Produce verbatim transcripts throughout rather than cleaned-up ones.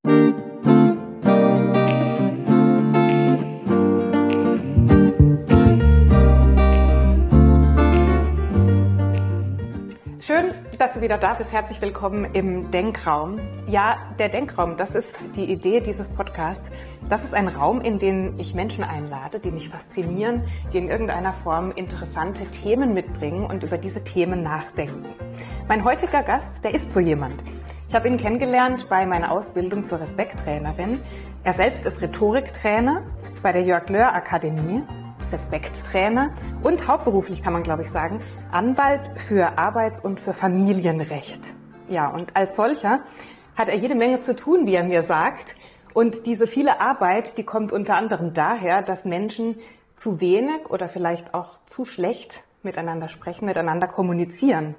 Schön, dass du wieder da bist. Herzlich willkommen im Denkraum. Ja, der Denkraum, das ist die Idee dieses Podcasts. Das ist ein Raum, in den ich Menschen einlade, die mich faszinieren, die in irgendeiner Form interessante Themen mitbringen und über diese Themen nachdenken. Mein heutiger Gast, der ist so jemand. Ich habe ihn kennengelernt bei meiner Ausbildung zur Respekttrainerin. Er selbst ist Rhetoriktrainer bei der Jörg Löhr Akademie, Respekttrainer und hauptberuflich, kann man glaube ich sagen, Anwalt für Arbeits- und für Familienrecht. Ja, und als solcher hat er jede Menge zu tun, wie er mir sagt. Und diese viele Arbeit, die kommt unter anderem daher, dass Menschen zu wenig oder vielleicht auch zu schlecht miteinander sprechen, miteinander kommunizieren.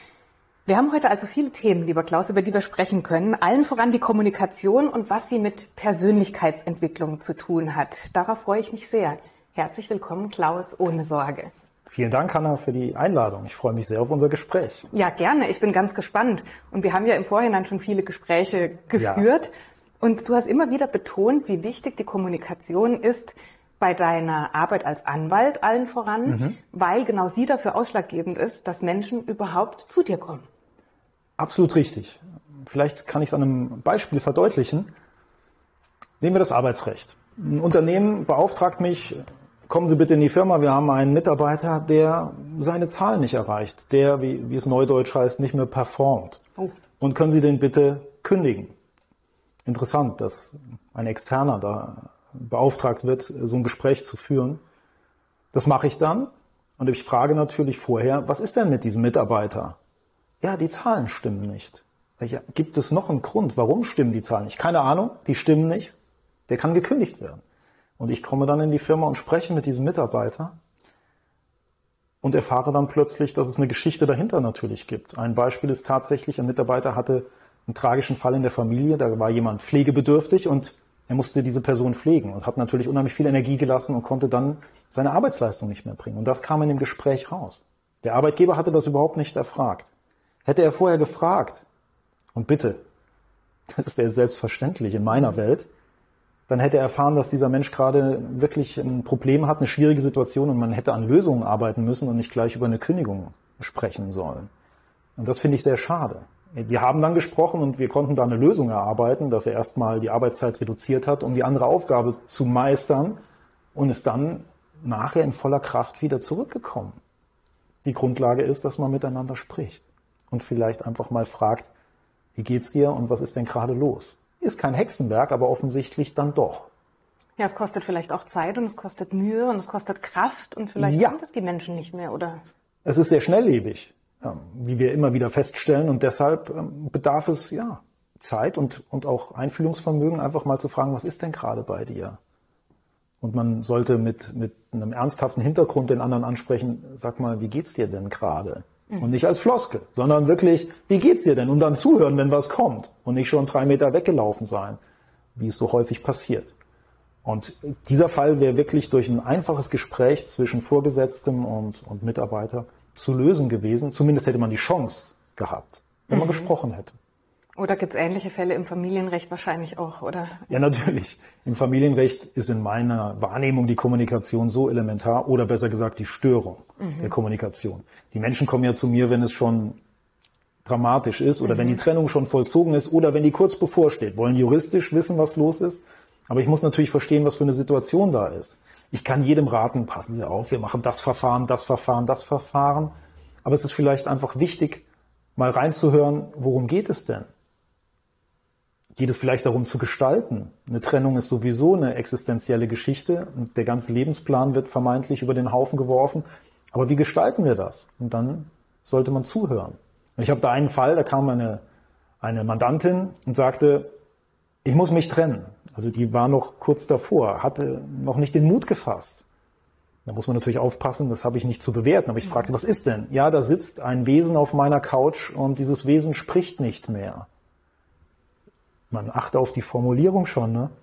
Wir haben heute also viele Themen, lieber Klaus, über die wir sprechen können. Allen voran die Kommunikation und was sie mit Persönlichkeitsentwicklung zu tun hat. Darauf freue ich mich sehr. Herzlich willkommen, Klaus Ohnesorge. Vielen Dank, Hanna, für die Einladung. Ich freue mich sehr auf unser Gespräch. Ja, gerne. Ich bin ganz gespannt. Und wir haben ja im Vorhinein schon viele Gespräche geführt. Ja. Und du hast immer wieder betont, wie wichtig die Kommunikation ist bei deiner Arbeit als Anwalt allen voran, mhm. weil genau sie dafür ausschlaggebend ist, dass Menschen überhaupt zu dir kommen. Absolut richtig. Vielleicht kann ich es an einem Beispiel verdeutlichen. Nehmen wir das Arbeitsrecht. Ein Unternehmen beauftragt mich, kommen Sie bitte in die Firma, wir haben einen Mitarbeiter, der seine Zahlen nicht erreicht, der, wie, wie es neudeutsch heißt, nicht mehr performt. Oh. Und können Sie den bitte kündigen? Interessant, dass ein Externer da beauftragt wird, so ein Gespräch zu führen. Das mache ich dann und ich frage natürlich vorher, was ist denn mit diesem Mitarbeiter? Ja, die Zahlen stimmen nicht. Ja, gibt es noch einen Grund, warum stimmen die Zahlen nicht? Keine Ahnung, die stimmen nicht. Der kann gekündigt werden. Und ich komme dann in die Firma und spreche mit diesem Mitarbeiter und erfahre dann plötzlich, dass es eine Geschichte dahinter natürlich gibt. Ein Beispiel ist tatsächlich, ein Mitarbeiter hatte einen tragischen Fall in der Familie, da war jemand pflegebedürftig und er musste diese Person pflegen und hat natürlich unheimlich viel Energie gelassen und konnte dann seine Arbeitsleistung nicht mehr bringen. Und das kam in dem Gespräch raus. Der Arbeitgeber hatte das überhaupt nicht erfragt. Hätte er vorher gefragt, und bitte, das wäre selbstverständlich in meiner Welt, dann hätte er erfahren, dass dieser Mensch gerade wirklich ein Problem hat, eine schwierige Situation und man hätte an Lösungen arbeiten müssen und nicht gleich über eine Kündigung sprechen sollen. Und das finde ich sehr schade. Wir haben dann gesprochen und wir konnten da eine Lösung erarbeiten, dass er erstmal die Arbeitszeit reduziert hat, um die andere Aufgabe zu meistern und ist dann nachher in voller Kraft wieder zurückgekommen. Die Grundlage ist, dass man miteinander spricht und vielleicht einfach mal fragt, wie geht's dir und was ist denn gerade los? Ist kein Hexenwerk, aber offensichtlich dann doch. Ja, es kostet vielleicht auch Zeit und es kostet Mühe und es kostet Kraft und vielleicht ja. sind es die Menschen nicht mehr, oder? Es ist sehr schnelllebig, wie wir immer wieder feststellen und deshalb bedarf es ja Zeit und, und auch Einfühlungsvermögen, einfach mal zu fragen, was ist denn gerade bei dir? Und man sollte mit, mit einem ernsthaften Hintergrund den anderen ansprechen, sag mal, wie geht's dir denn gerade? Und nicht als Floskel, sondern wirklich, wie geht's dir denn? Und dann zuhören, wenn was kommt. Und nicht schon drei Meter weggelaufen sein, wie es so häufig passiert. Und dieser Fall wäre wirklich durch ein einfaches Gespräch zwischen Vorgesetztem und, und Mitarbeiter zu lösen gewesen. Zumindest hätte man die Chance gehabt, wenn man mhm. gesprochen hätte. Oder gibt es ähnliche Fälle im Familienrecht wahrscheinlich auch, oder? Ja, natürlich. Im Familienrecht ist in meiner Wahrnehmung die Kommunikation so elementar, oder besser gesagt die Störung mhm. der Kommunikation. Die Menschen kommen ja zu mir, wenn es schon dramatisch ist oder mhm. wenn die Trennung schon vollzogen ist oder wenn die kurz bevorsteht, wollen juristisch wissen, was los ist. Aber ich muss natürlich verstehen, was für eine Situation da ist. Ich kann jedem raten, passen Sie auf, wir machen das Verfahren, das Verfahren, das Verfahren. Aber es ist vielleicht einfach wichtig, mal reinzuhören, worum geht es denn? Geht es vielleicht darum zu gestalten? Eine Trennung ist sowieso eine existenzielle Geschichte und der ganze Lebensplan wird vermeintlich über den Haufen geworfen. Aber wie gestalten wir das? Und dann sollte man zuhören. Und ich habe da einen Fall, da kam eine, eine Mandantin und sagte, ich muss mich trennen. Also die war noch kurz davor, hatte noch nicht den Mut gefasst. Da muss man natürlich aufpassen, das habe ich nicht zu bewerten. Aber ich fragte, was ist denn? Ja, da sitzt ein Wesen auf meiner Couch und dieses Wesen spricht nicht mehr. Man achte auf die Formulierung schon, ne?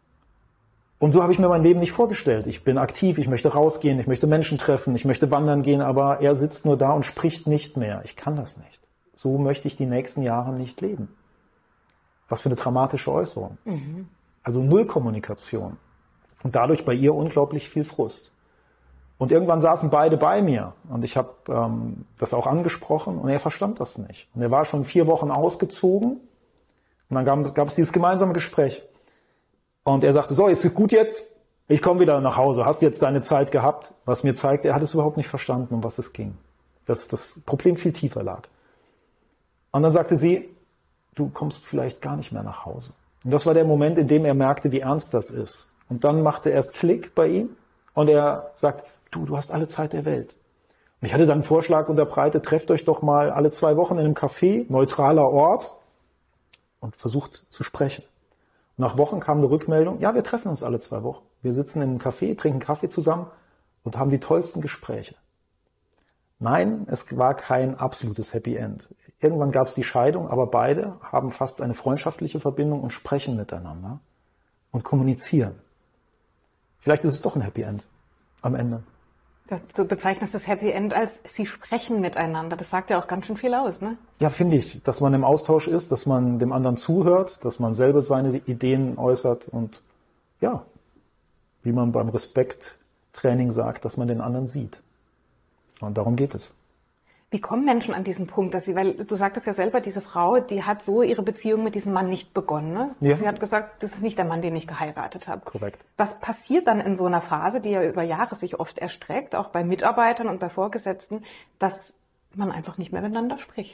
Und so habe ich mir mein Leben nicht vorgestellt. Ich bin aktiv, ich möchte rausgehen, ich möchte Menschen treffen, ich möchte wandern gehen, aber er sitzt nur da und spricht nicht mehr. Ich kann das nicht. So möchte ich die nächsten Jahre nicht leben. Was für eine dramatische Äußerung. Mhm. Also null Kommunikation. Und dadurch bei ihr unglaublich viel Frust. Und irgendwann saßen beide bei mir und ich habe ähm, das auch angesprochen und er verstand das nicht. Und er war schon vier Wochen ausgezogen und dann gab, gab es dieses gemeinsame Gespräch. Und er sagte, so, ist es gut jetzt? Ich komme wieder nach Hause. Hast du jetzt deine Zeit gehabt? Was mir zeigt, er hat es überhaupt nicht verstanden, um was es ging. Dass das Problem viel tiefer lag. Und dann sagte sie, du kommst vielleicht gar nicht mehr nach Hause. Und das war der Moment, in dem er merkte, wie ernst das ist. Und dann machte er es Klick bei ihm und er sagt, du, du hast alle Zeit der Welt. Und ich hatte dann einen Vorschlag unterbreitet, trefft euch doch mal alle zwei Wochen in einem Café, neutraler Ort, und versucht zu sprechen. Und nach Wochen kam eine Rückmeldung, ja, wir treffen uns alle zwei Wochen. Wir sitzen in einem Café, trinken Kaffee zusammen und haben die tollsten Gespräche. Nein, es war kein absolutes Happy End. Irgendwann gab es die Scheidung, aber beide haben fast eine freundschaftliche Verbindung und sprechen miteinander und kommunizieren. Vielleicht ist es doch ein Happy End am Ende. Du bezeichnest das Happy End als, sie sprechen miteinander. Das sagt ja auch ganz schön viel aus, ne? Ja, finde ich, dass man im Austausch ist, dass man dem anderen zuhört, dass man selber seine Ideen äußert und ja, wie man beim Respekttraining sagt, dass man den anderen sieht. Und darum geht es. Wie kommen Menschen an diesen Punkt, dass sie, weil du sagtest ja selber, diese Frau, die hat so ihre Beziehung mit diesem Mann nicht begonnen. Ne? Ja. Sie hat gesagt, das ist nicht der Mann, den ich geheiratet habe. Korrekt. Was passiert dann in so einer Phase, die ja über Jahre sich oft erstreckt, auch bei Mitarbeitern und bei Vorgesetzten, dass man einfach nicht mehr miteinander spricht?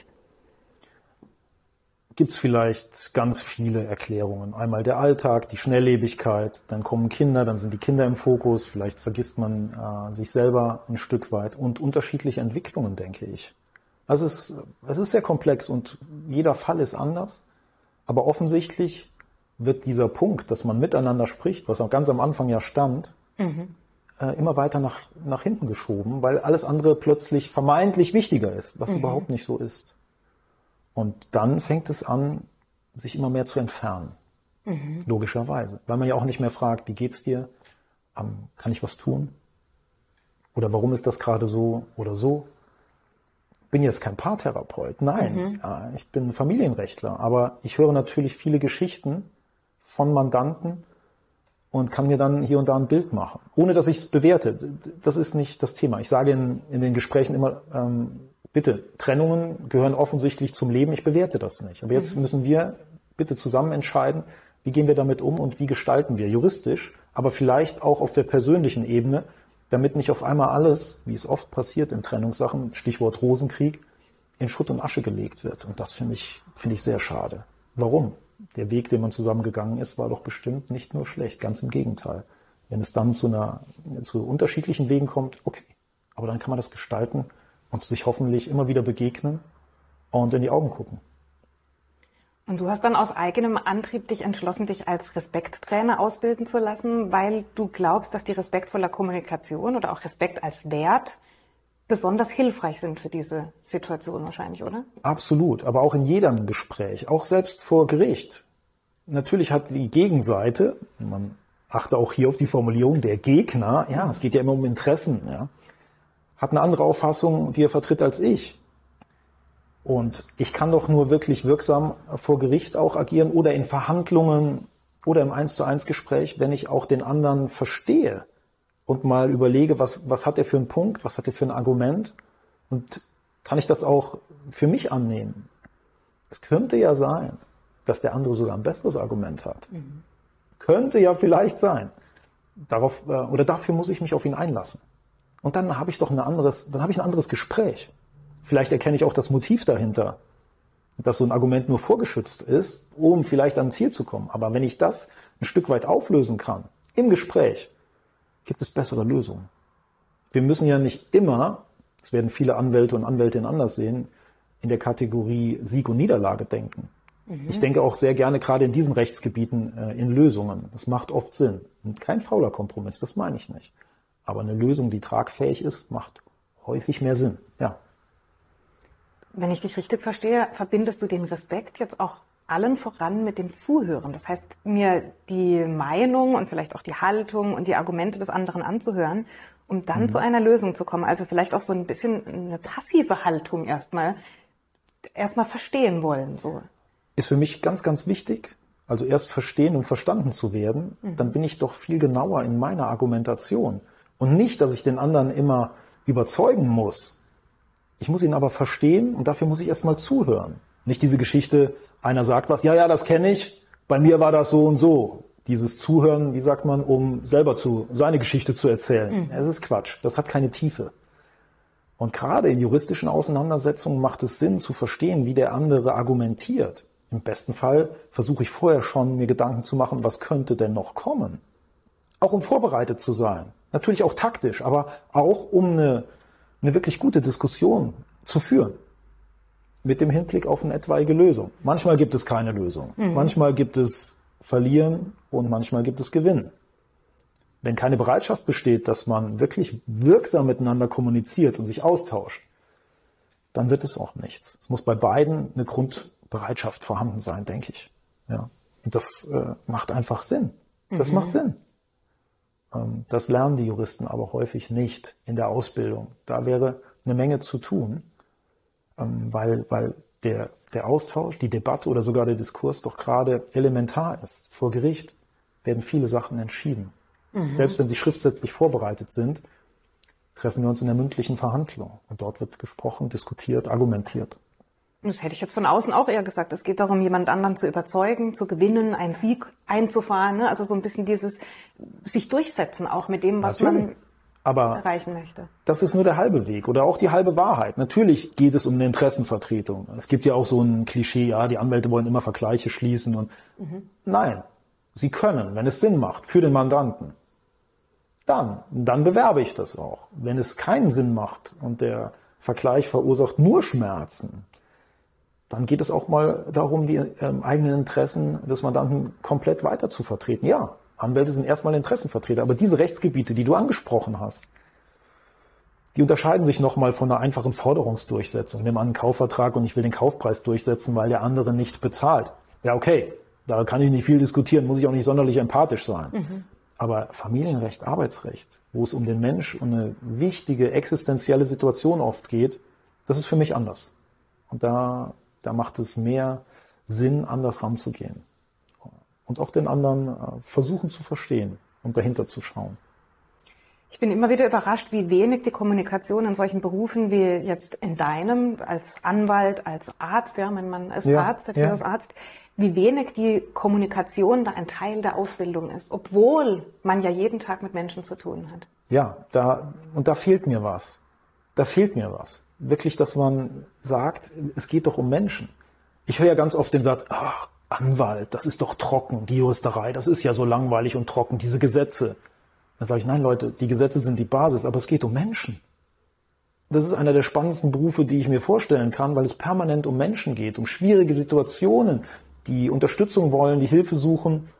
Gibt es vielleicht ganz viele Erklärungen. Einmal der Alltag, die Schnelllebigkeit, dann kommen Kinder, dann sind die Kinder im Fokus, vielleicht vergisst man äh, sich selber ein Stück weit und unterschiedliche Entwicklungen, denke ich. Also es ist, es ist sehr komplex und jeder Fall ist anders, aber offensichtlich wird dieser Punkt, dass man miteinander spricht, was auch ganz am Anfang ja stand, mhm. äh, immer weiter nach, nach hinten geschoben, weil alles andere plötzlich vermeintlich wichtiger ist, was mhm. überhaupt nicht so ist. Und dann fängt es an, sich immer mehr zu entfernen. Mhm. Logischerweise. Weil man ja auch nicht mehr fragt, wie geht's dir? Ähm, kann ich was tun? Oder warum ist das gerade so oder so? Ich bin jetzt kein Paartherapeut. Nein, mhm. ja, ich bin Familienrechtler. Aber ich höre natürlich viele Geschichten von Mandanten und kann mir dann hier und da ein Bild machen. Ohne, dass ich es bewerte. Das ist nicht das Thema. Ich sage in, in den Gesprächen immer, ähm, bitte, Trennungen gehören offensichtlich zum Leben, ich bewerte das nicht. Aber jetzt müssen wir bitte zusammen entscheiden, wie gehen wir damit um und wie gestalten wir juristisch, aber vielleicht auch auf der persönlichen Ebene, damit nicht auf einmal alles, wie es oft passiert in Trennungssachen, Stichwort Rosenkrieg, in Schutt und Asche gelegt wird. Und das finde ich, finde ich sehr schade. Warum? Der Weg, den man zusammengegangen ist, war doch bestimmt nicht nur schlecht, ganz im Gegenteil. Wenn es dann zu einer, zu unterschiedlichen Wegen kommt, okay. Aber dann kann man das gestalten und sich hoffentlich immer wieder begegnen und in die Augen gucken. Und du hast dann aus eigenem Antrieb dich entschlossen, dich als Respekttrainer ausbilden zu lassen, weil du glaubst, dass die respektvolle Kommunikation oder auch Respekt als Wert besonders hilfreich sind für diese Situation wahrscheinlich, oder? Absolut, aber auch in jedem Gespräch, auch selbst vor Gericht. Natürlich hat die Gegenseite, man achte auch hier auf die Formulierung, der Gegner, ja, es geht ja immer um Interessen, ja, hat eine andere Auffassung, die er vertritt als ich. Und ich kann doch nur wirklich wirksam vor Gericht auch agieren oder in Verhandlungen oder im eins zu eins Gespräch, wenn ich auch den anderen verstehe und mal überlege, was, was hat er für einen Punkt, was hat er für ein Argument und kann ich das auch für mich annehmen. Es könnte ja sein, dass der andere sogar ein besseres Argument hat. Mhm. Könnte ja vielleicht sein. Darauf, oder dafür muss ich mich auf ihn einlassen. Und dann habe ich doch ein anderes, dann habe ich ein anderes Gespräch. Vielleicht erkenne ich auch das Motiv dahinter, dass so ein Argument nur vorgeschützt ist, um vielleicht an ein Ziel zu kommen. Aber wenn ich das ein Stück weit auflösen kann, im Gespräch, gibt es bessere Lösungen. Wir müssen ja nicht immer, das werden viele Anwälte und Anwältinnen anders sehen, in der Kategorie Sieg und Niederlage denken. Mhm. Ich denke auch sehr gerne gerade in diesen Rechtsgebieten äh, in Lösungen. Das macht oft Sinn. Und kein fauler Kompromiss, das meine ich nicht. Aber eine Lösung, die tragfähig ist, macht häufig mehr Sinn. Ja. Wenn ich dich richtig verstehe, verbindest du den Respekt jetzt auch allen voran mit dem Zuhören. Das heißt, mir die Meinung und vielleicht auch die Haltung und die Argumente des anderen anzuhören, um dann mhm. zu einer Lösung zu kommen. Also vielleicht auch so ein bisschen eine passive Haltung erstmal, erstmal verstehen wollen. So. ist für mich ganz, ganz wichtig. Also erst verstehen und verstanden zu werden, mhm. dann bin ich doch viel genauer in meiner Argumentation. Und nicht, dass ich den anderen immer überzeugen muss. Ich muss ihn aber verstehen und dafür muss ich erst mal zuhören. Nicht diese Geschichte, einer sagt was, ja, ja, das kenne ich, bei mir war das so und so. Dieses Zuhören, wie sagt man, um selber zu seine Geschichte zu erzählen. Mhm. Es ist Quatsch, das hat keine Tiefe. Und gerade in juristischen Auseinandersetzungen macht es Sinn zu verstehen, wie der andere argumentiert. Im besten Fall versuche ich vorher schon, mir Gedanken zu machen, was könnte denn noch kommen. Auch um vorbereitet zu sein. Natürlich auch taktisch, aber auch um eine, eine wirklich gute Diskussion zu führen. Mit dem Hinblick auf eine etwaige Lösung. Manchmal gibt es keine Lösung. Mhm. Manchmal gibt es Verlieren und manchmal gibt es Gewinnen. Wenn keine Bereitschaft besteht, dass man wirklich wirksam miteinander kommuniziert und sich austauscht, dann wird es auch nichts. Es muss bei beiden eine Grundbereitschaft vorhanden sein, denke ich. Ja. Und das äh, macht einfach Sinn. Das mhm. macht Sinn. Ähm, das lernen die Juristen aber häufig nicht in der Ausbildung. Da wäre eine Menge zu tun, ähm, weil, weil der, der Austausch, die Debatte oder sogar der Diskurs doch gerade elementar ist. Vor Gericht werden viele Sachen entschieden. Mhm. Selbst wenn sie schriftsätzlich vorbereitet sind, treffen wir uns in der mündlichen Verhandlung. Und dort wird gesprochen, diskutiert, argumentiert. Das hätte ich jetzt von außen auch eher gesagt. Es geht darum, jemand anderen zu überzeugen, zu gewinnen, einen Sieg einzufahren. Ne? Also so ein bisschen dieses sich durchsetzen auch mit dem, was Natürlich. man Aber erreichen möchte. Das ist nur der halbe Weg oder auch die halbe Wahrheit. Natürlich geht es um eine Interessenvertretung. Es gibt ja auch so ein Klischee, ja, die Anwälte wollen immer Vergleiche schließen. Und mhm. Nein, sie können, wenn es Sinn macht für den Mandanten. Dann, dann bewerbe ich das auch. Wenn es keinen Sinn macht und der Vergleich verursacht nur Schmerzen, dann geht es auch mal darum, die ähm, eigenen Interessen des Mandanten komplett weiter zu vertreten. Ja, Anwälte sind erstmal Interessenvertreter, aber diese Rechtsgebiete, die du angesprochen hast, die unterscheiden sich nochmal von einer einfachen Forderungsdurchsetzung. Ich nehme an einen Kaufvertrag und ich will den Kaufpreis durchsetzen, weil der andere nicht bezahlt. Ja, okay, da kann ich nicht viel diskutieren, muss ich auch nicht sonderlich empathisch sein. Mhm. Aber Familienrecht, Arbeitsrecht, wo es um den Mensch und eine wichtige existenzielle Situation oft geht, das ist für mich anders. Und da, da macht es mehr Sinn, anders ranzugehen. Und auch den anderen versuchen zu verstehen und dahinter zu schauen. Ich bin immer wieder überrascht, wie wenig die Kommunikation in solchen Berufen wie jetzt in deinem, als Anwalt, als Arzt, ja, mein Mann ist ja, Arzt, der Theo ist Arzt, wie wenig die Kommunikation da ein Teil der Ausbildung ist, obwohl man ja jeden Tag mit Menschen zu tun hat. Ja, da, und da fehlt mir was. Da fehlt mir was. Wirklich, dass man sagt, es geht doch um Menschen. Ich höre ja ganz oft den Satz, ach, Anwalt, das ist doch trocken, die Juristerei, das ist ja so langweilig und trocken, diese Gesetze. Dann sage ich, nein Leute, die Gesetze sind die Basis, aber es geht um Menschen. Das ist einer der spannendsten Berufe, die ich mir vorstellen kann, weil es permanent um Menschen geht, um schwierige Situationen, die Unterstützung wollen, die Hilfe suchen.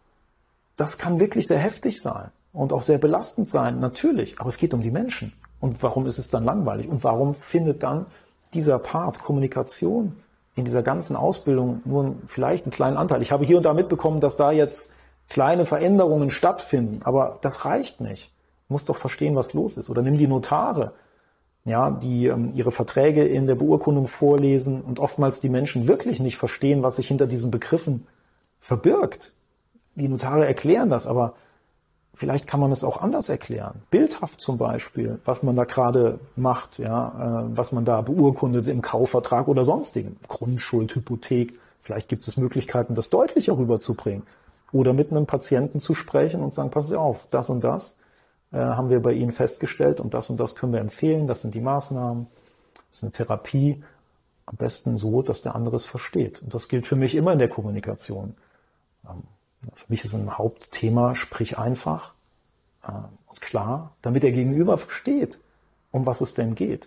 Das kann wirklich sehr heftig sein und auch sehr belastend sein, natürlich, aber es geht um die Menschen. Und warum ist es dann langweilig? Und warum findet dann dieser Part Kommunikation in dieser ganzen Ausbildung nur vielleicht einen kleinen Anteil? Ich habe hier und da mitbekommen, dass da jetzt kleine Veränderungen stattfinden, aber das reicht nicht. Du musst doch verstehen, was los ist. Oder nimm die Notare, ja, die ähm, ihre Verträge in der Beurkundung vorlesen und oftmals die Menschen wirklich nicht verstehen, was sich hinter diesen Begriffen verbirgt. Die Notare erklären das, aber vielleicht kann man es auch anders erklären. Bildhaft zum Beispiel, was man da gerade macht, ja, äh, was man da beurkundet im Kaufvertrag oder sonstigen. Grundschuld, Hypothek. Vielleicht gibt es Möglichkeiten, das deutlicher rüberzubringen. Oder mit einem Patienten zu sprechen und sagen, passen Sie auf, das und das äh, haben wir bei Ihnen festgestellt und das und das können wir empfehlen, das sind die Maßnahmen, das ist eine Therapie. Am besten so, dass der andere es versteht. Und das gilt für mich immer in der Kommunikation. Ähm, für mich ist ein Hauptthema, sprich einfach äh, und klar, damit der Gegenüber versteht, um was es denn geht.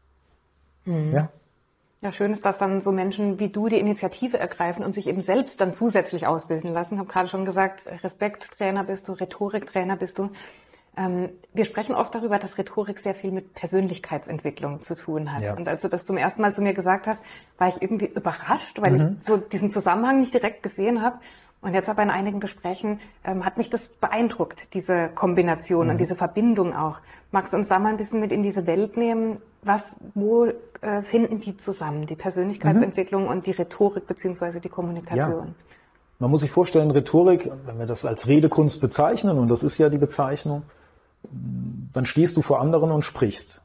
Mhm. Ja. Ja, schön ist, dass dann so Menschen wie du die Initiative ergreifen und sich eben selbst dann zusätzlich ausbilden lassen. Ich habe gerade schon gesagt, Respekttrainer bist du, Rhetoriktrainer bist du. Ähm, wir sprechen oft darüber, dass Rhetorik sehr viel mit Persönlichkeitsentwicklung zu tun hat. Ja. Und als du das zum ersten Mal zu mir gesagt hast, war ich irgendwie überrascht, weil mhm. ich so diesen Zusammenhang nicht direkt gesehen habe. Und jetzt aber in einigen Gesprächen ähm, hat mich das beeindruckt, diese Kombination mhm. und diese Verbindung auch. Magst du uns da mal ein bisschen mit in diese Welt nehmen? Was, wo äh, finden die zusammen, die Persönlichkeitsentwicklung mhm. und die Rhetorik beziehungsweise die Kommunikation? Ja. Man muss sich vorstellen, Rhetorik, wenn wir das als Redekunst bezeichnen, und das ist ja die Bezeichnung, dann stehst du vor anderen und sprichst.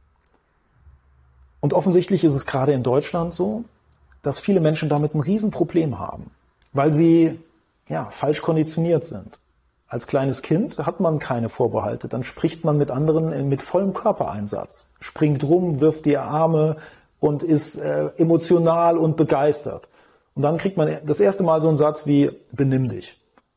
Und offensichtlich ist es gerade in Deutschland so, dass viele Menschen damit ein Riesenproblem haben, weil sie ja, falsch konditioniert sind. Als kleines Kind hat man keine Vorbehalte, dann spricht man mit anderen mit vollem Körpereinsatz, springt rum, wirft die Arme und ist äh, emotional und begeistert. Und dann kriegt man das erste Mal so einen Satz wie, benimm dich,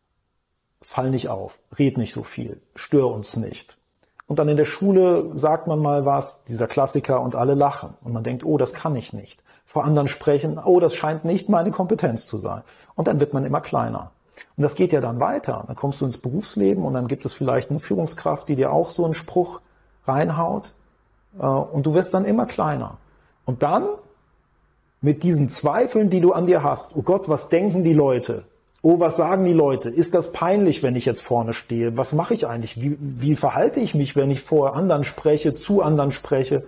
fall nicht auf, red nicht so viel, stör uns nicht. Und dann in der Schule sagt man mal was, dieser Klassiker, und alle lachen. Und man denkt, oh, das kann ich nicht. Vor anderen sprechen, oh, das scheint nicht meine Kompetenz zu sein. Und dann wird man immer kleiner. Und das geht ja dann weiter. Dann kommst du ins Berufsleben und dann gibt es vielleicht eine Führungskraft, die dir auch so einen Spruch reinhaut. Und du wirst dann immer kleiner. Und dann mit diesen Zweifeln, die du an dir hast, oh Gott, was denken die Leute? Oh, was sagen die Leute? Ist das peinlich, wenn ich jetzt vorne stehe? Was mache ich eigentlich? Wie, wie verhalte ich mich, wenn ich vor anderen spreche, zu anderen spreche?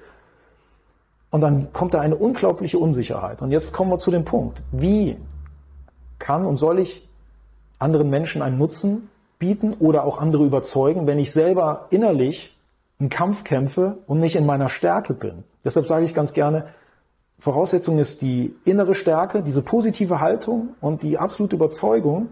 Und dann kommt da eine unglaubliche Unsicherheit. Und jetzt kommen wir zu dem Punkt. Wie kann und soll ich anderen Menschen einen Nutzen bieten oder auch andere überzeugen, wenn ich selber innerlich einen Kampf kämpfe und nicht in meiner Stärke bin? Deshalb sage ich ganz gerne, Voraussetzung ist die innere Stärke, diese positive Haltung und die absolute Überzeugung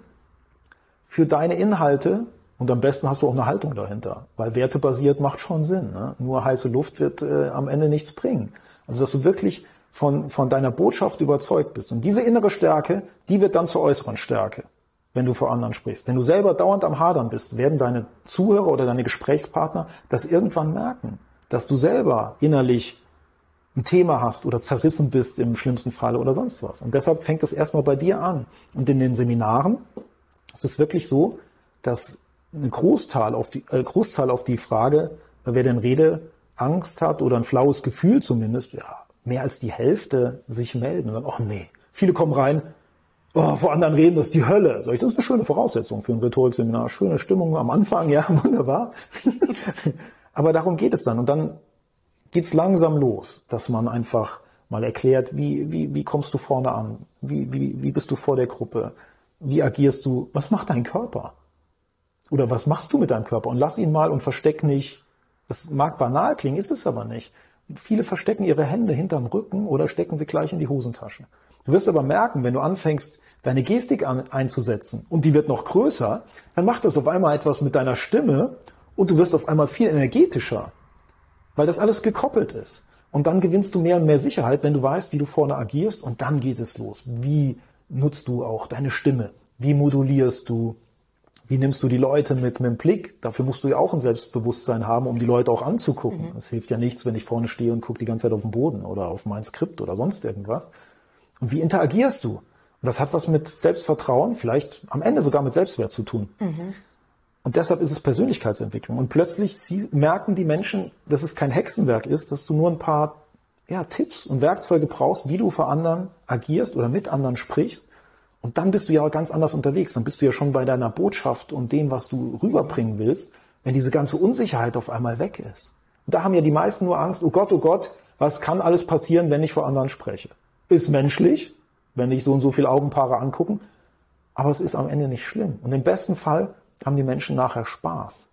für deine Inhalte. Und am besten hast du auch eine Haltung dahinter, weil wertebasiert macht schon Sinn. Ne? Nur heiße Luft wird äh, am Ende nichts bringen. Also dass du wirklich von, von deiner Botschaft überzeugt bist. Und diese innere Stärke, die wird dann zur äußeren Stärke, wenn du vor anderen sprichst. Wenn du selber dauernd am Hadern bist, werden deine Zuhörer oder deine Gesprächspartner das irgendwann merken, dass du selber innerlich ein Thema hast oder zerrissen bist im schlimmsten Fall oder sonst was. Und deshalb fängt es erstmal bei dir an. Und in den Seminaren ist es wirklich so, dass eine Großzahl auf die, äh, Großzahl auf die Frage, wer denn Redeangst hat oder ein flaues Gefühl zumindest, ja, mehr als die Hälfte sich melden. Und dann, oh nee, viele kommen rein, oh, vor anderen reden, das ist die Hölle. Das ist eine schöne Voraussetzung für ein Rhetorikseminar. Schöne Stimmung am Anfang, ja, wunderbar. Aber darum geht es dann. Und dann geht's langsam los, dass man einfach mal erklärt, wie, wie, wie kommst du vorne an? Wie, wie, wie bist du vor der Gruppe? Wie agierst du? Was macht dein Körper? Oder was machst du mit deinem Körper? Und lass ihn mal und versteck nicht. Das mag banal klingen, ist es aber nicht. Viele verstecken ihre Hände hinterm Rücken oder stecken sie gleich in die Hosentasche. Du wirst aber merken, wenn du anfängst, deine Gestik an, einzusetzen und die wird noch größer, dann macht das auf einmal etwas mit deiner Stimme und du wirst auf einmal viel energetischer. Weil das alles gekoppelt ist. Und dann gewinnst du mehr und mehr Sicherheit, wenn du weißt, wie du vorne agierst. Und dann geht es los. Wie nutzt du auch deine Stimme? Wie modulierst du? Wie nimmst du die Leute mit, mit dem Blick? Dafür musst du ja auch ein Selbstbewusstsein haben, um die Leute auch anzugucken. Es mhm. hilft ja nichts, wenn ich vorne stehe und gucke die ganze Zeit auf den Boden oder auf mein Skript oder sonst irgendwas. Und wie interagierst du? Und das hat was mit Selbstvertrauen, vielleicht am Ende sogar mit Selbstwert zu tun. Mhm. Und deshalb ist es Persönlichkeitsentwicklung. Und plötzlich merken die Menschen, dass es kein Hexenwerk ist, dass du nur ein paar ja, Tipps und Werkzeuge brauchst, wie du vor anderen agierst oder mit anderen sprichst. Und dann bist du ja ganz anders unterwegs. Dann bist du ja schon bei deiner Botschaft und dem, was du rüberbringen willst, wenn diese ganze Unsicherheit auf einmal weg ist. Und da haben ja die meisten nur Angst, oh Gott, oh Gott, was kann alles passieren, wenn ich vor anderen spreche? Ist menschlich, wenn dich so und so viele Augenpaare angucken, aber es ist am Ende nicht schlimm. Und im besten Fall haben die Menschen nachher Spaß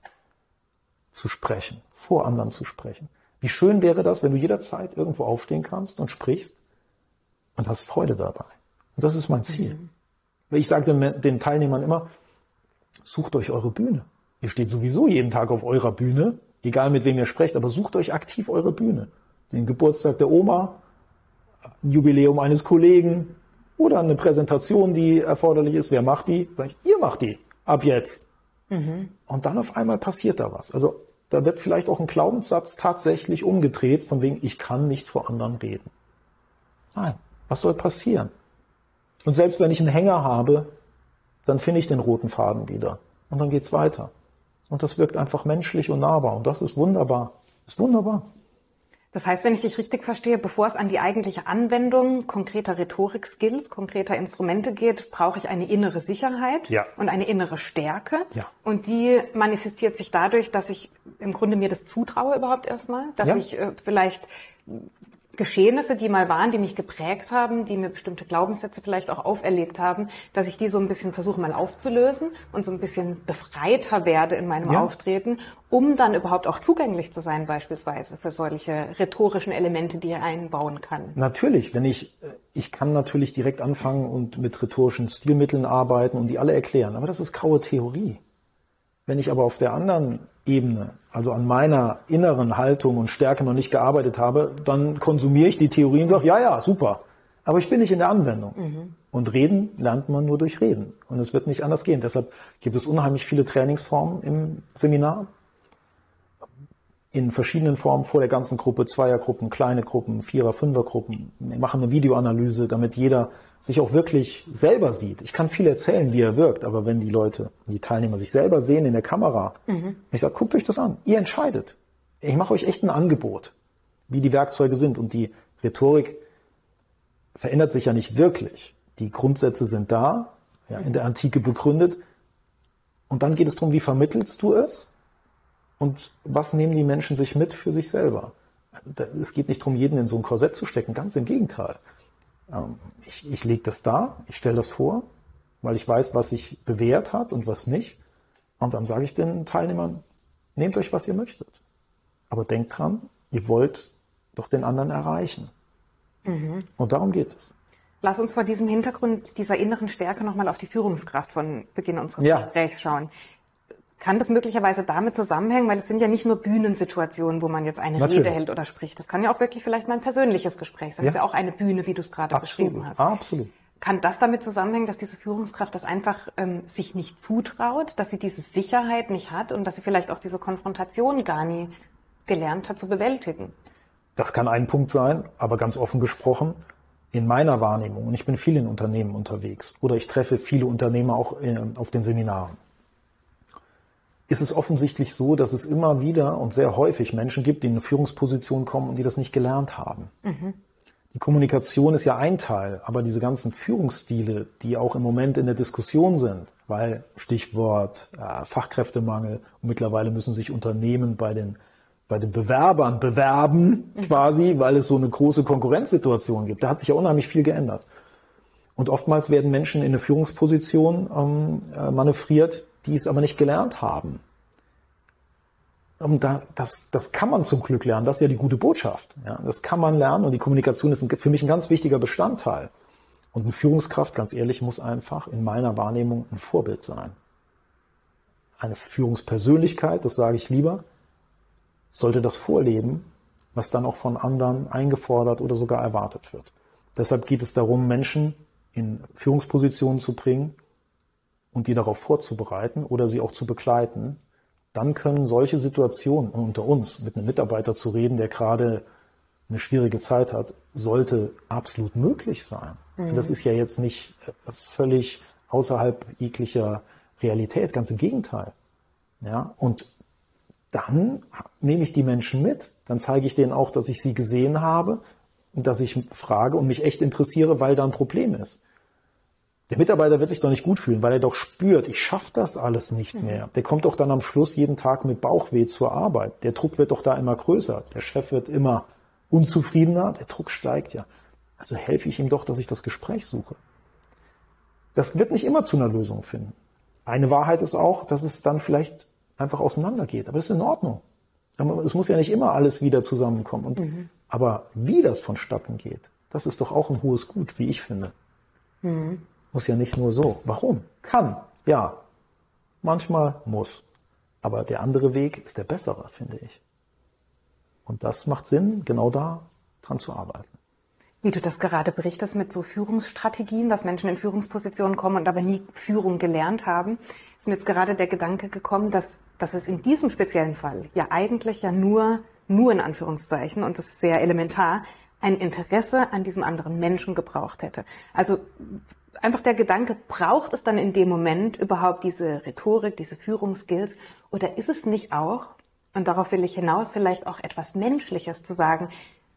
zu sprechen, vor anderen zu sprechen. Wie schön wäre das, wenn du jederzeit irgendwo aufstehen kannst und sprichst und hast Freude dabei. Und das ist mein Ziel. Mhm. Ich sage den, den Teilnehmern immer, sucht euch eure Bühne. Ihr steht sowieso jeden Tag auf eurer Bühne, egal mit wem ihr sprecht, aber sucht euch aktiv eure Bühne. Den Geburtstag der Oma, ein Jubiläum eines Kollegen oder eine Präsentation, die erforderlich ist. Wer macht die? Ihr macht die. Ab jetzt. Mhm. Und dann auf einmal passiert da was. Also da wird vielleicht auch ein Glaubenssatz tatsächlich umgedreht, von wegen, ich kann nicht vor anderen reden. Nein, was soll passieren? Und selbst wenn ich einen Hänger habe, dann finde ich den roten Faden wieder. Und dann geht's weiter. Und das wirkt einfach menschlich und nahbar. Und das ist wunderbar. Das ist wunderbar. Das heißt, wenn ich dich richtig verstehe, bevor es an die eigentliche Anwendung konkreter Rhetorik-Skills, konkreter Instrumente geht, brauche ich eine innere Sicherheit ja. und eine innere Stärke. Ja. Und die manifestiert sich dadurch, dass ich im Grunde mir das zutraue überhaupt erstmal, dass ja. ich äh, vielleicht Geschehnisse, die mal waren, die mich geprägt haben, die mir bestimmte Glaubenssätze vielleicht auch auferlegt haben, dass ich die so ein bisschen versuche mal aufzulösen und so ein bisschen befreiter werde in meinem Ja. Auftreten, um dann überhaupt auch zugänglich zu sein beispielsweise für solche rhetorischen Elemente, die er einbauen kann. Natürlich, wenn ich, ich kann natürlich direkt anfangen und mit rhetorischen Stilmitteln arbeiten und die alle erklären, aber das ist graue Theorie. Wenn ich aber auf der anderen Ebene, also an meiner inneren Haltung und Stärke noch nicht gearbeitet habe, dann konsumiere ich die Theorie und sage, ja, ja, super. Aber ich bin nicht in der Anwendung. Mhm. Und reden lernt man nur durch Reden. Und es wird nicht anders gehen. Deshalb gibt es unheimlich viele Trainingsformen im Seminar. In verschiedenen Formen vor der ganzen Gruppe, Zweiergruppen, kleine Gruppen, Vierer-, Fünfergruppen. Wir machen eine Videoanalyse, damit jeder sich auch wirklich selber sieht. Ich kann viel erzählen, wie er wirkt, aber wenn die Leute, die Teilnehmer sich selber sehen in der Kamera, mhm. ich sage, guckt euch das an, ihr entscheidet. Ich mache euch echt ein Angebot, wie die Werkzeuge sind. Und die Rhetorik verändert sich ja nicht wirklich. Die Grundsätze sind da, ja, in der Antike begründet. Und dann geht es darum, wie vermittelst du es? Und was nehmen die Menschen sich mit für sich selber? Es geht nicht darum, jeden in so ein Korsett zu stecken, ganz im Gegenteil. Ich, ich lege das da, ich stelle das vor, weil ich weiß, was sich bewährt hat und was nicht. Und dann sage ich den Teilnehmern, nehmt euch, was ihr möchtet. Aber denkt dran, ihr wollt doch den anderen erreichen. Mhm. Und darum geht es. Lass uns vor diesem Hintergrund dieser inneren Stärke nochmal auf die Führungskraft von Beginn unseres ja. Gesprächs schauen. Kann das möglicherweise damit zusammenhängen, weil es sind ja nicht nur Bühnensituationen, wo man jetzt eine Natürlich. Rede hält oder spricht. Das kann ja auch wirklich vielleicht mal ein persönliches Gespräch sein. Ja. Das ist ja auch eine Bühne, wie du es gerade Absolut. beschrieben hast. Absolut. Kann das damit zusammenhängen, dass diese Führungskraft das einfach ähm, sich nicht zutraut, dass sie diese Sicherheit nicht hat und dass sie vielleicht auch diese Konfrontation gar nie gelernt hat zu bewältigen? Das kann ein Punkt sein, aber ganz offen gesprochen, in meiner Wahrnehmung, und ich bin viel in Unternehmen unterwegs oder ich treffe viele Unternehmer auch in, auf den Seminaren, ist es offensichtlich so, dass es immer wieder und sehr häufig Menschen gibt, die in eine Führungsposition kommen und die das nicht gelernt haben. Mhm. Die Kommunikation ist ja ein Teil, aber diese ganzen Führungsstile, die auch im Moment in der Diskussion sind, weil Stichwort äh, Fachkräftemangel und mittlerweile müssen sich Unternehmen bei den, bei den Bewerbern bewerben, mhm. quasi, weil es so eine große Konkurrenzsituation gibt. Da hat sich ja unheimlich viel geändert. Und oftmals werden Menschen in eine Führungsposition ähm, äh, manövriert, die es aber nicht gelernt haben. Und da, das, das kann man zum Glück lernen, das ist ja die gute Botschaft. Ja, das kann man lernen und die Kommunikation ist ein, für mich ein ganz wichtiger Bestandteil. Und eine Führungskraft, ganz ehrlich, muss einfach in meiner Wahrnehmung ein Vorbild sein. Eine Führungspersönlichkeit, das sage ich lieber, sollte das vorleben, was dann auch von anderen eingefordert oder sogar erwartet wird. Deshalb geht es darum, Menschen in Führungspositionen zu bringen, und die darauf vorzubereiten oder sie auch zu begleiten, dann können solche Situationen, unter uns mit einem Mitarbeiter zu reden, der gerade eine schwierige Zeit hat, sollte absolut möglich sein. Mhm. Das ist ja jetzt nicht völlig außerhalb jeglicher Realität, ganz im Gegenteil. Ja, und dann nehme ich die Menschen mit, dann zeige ich denen auch, dass ich sie gesehen habe und dass ich frage und mich echt interessiere, weil da ein Problem ist. Der Mitarbeiter wird sich doch nicht gut fühlen, weil er doch spürt, ich schaffe das alles nicht mehr. Der kommt doch dann am Schluss jeden Tag mit Bauchweh zur Arbeit. Der Druck wird doch da immer größer. Der Chef wird immer unzufriedener. Der Druck steigt ja. Also helfe ich ihm doch, dass ich das Gespräch suche. Das wird nicht immer zu einer Lösung finden. Eine Wahrheit ist auch, dass es dann vielleicht einfach auseinandergeht. Aber das ist in Ordnung. Es muss ja nicht immer alles wieder zusammenkommen. Und, mhm. Aber wie das vonstatten geht, das ist doch auch ein hohes Gut, wie ich finde. Mhm. Muss ja nicht nur so. Warum? Kann. Ja. Manchmal muss. Aber der andere Weg ist der bessere, finde ich. Und das macht Sinn, genau da dran zu arbeiten. Wie du das gerade berichtest mit so Führungsstrategien, dass Menschen in Führungspositionen kommen und aber nie Führung gelernt haben, ist mir jetzt gerade der Gedanke gekommen, dass, dass es in diesem speziellen Fall ja eigentlich ja nur, nur in Anführungszeichen, und das ist sehr elementar, ein Interesse an diesem anderen Menschen gebraucht hätte. Also einfach der Gedanke, braucht es dann in dem Moment überhaupt diese Rhetorik, diese Führungsskills? Oder ist es nicht auch, und darauf will ich hinaus, vielleicht auch etwas Menschliches zu sagen,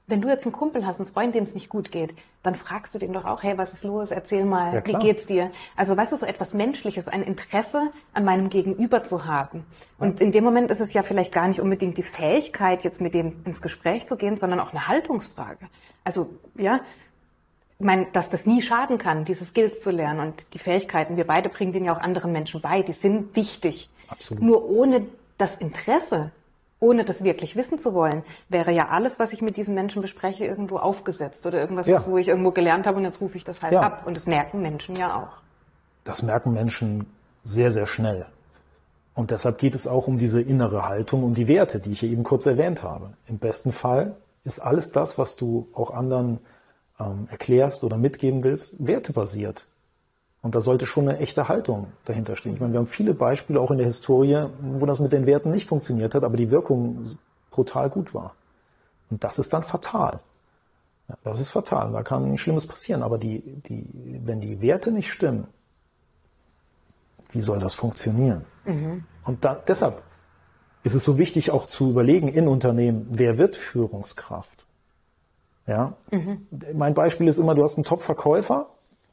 wenn du jetzt einen Kumpel hast, einen Freund, dem es nicht gut geht, dann fragst du den doch auch, hey, was ist los? Erzähl mal, Ja, wie klar. geht's dir? Also weißt du, so etwas Menschliches, ein Interesse an meinem Gegenüber zu haben. Und in dem Moment ist es ja vielleicht gar nicht unbedingt die Fähigkeit, jetzt mit dem ins Gespräch zu gehen, sondern auch eine Haltungsfrage. Also, ja, ich meine, dass das nie schaden kann, diese Skills zu lernen und die Fähigkeiten. Wir beide bringen denen ja auch anderen Menschen bei, die sind wichtig. Absolut. Nur ohne das Interesse, ohne das wirklich wissen zu wollen, wäre ja alles, was ich mit diesen Menschen bespreche, irgendwo aufgesetzt oder irgendwas, Ja. was, wo ich irgendwo gelernt habe und jetzt rufe ich das halt Ja. ab. Und das merken Menschen ja auch. Das merken Menschen sehr, sehr schnell. Und deshalb geht es auch um diese innere Haltung und die Werte, die ich hier eben kurz erwähnt habe. Im besten Fall ist alles das, was du auch anderen ähm, erklärst oder mitgeben willst, wertebasiert. Und da sollte schon eine echte Haltung dahinter stehen. Ich meine, wir haben viele Beispiele auch in der Historie, wo das mit den Werten nicht funktioniert hat, aber die Wirkung brutal gut war. Und das ist dann fatal. Ja, das ist fatal. Da kann Schlimmes passieren. Aber die, die, wenn die Werte nicht stimmen, wie soll das funktionieren? Mhm. Und da, deshalb ist es so wichtig, auch zu überlegen in Unternehmen, wer wird Führungskraft? Ja? Mhm. Mein Beispiel ist immer, du hast einen Top-Verkäufer,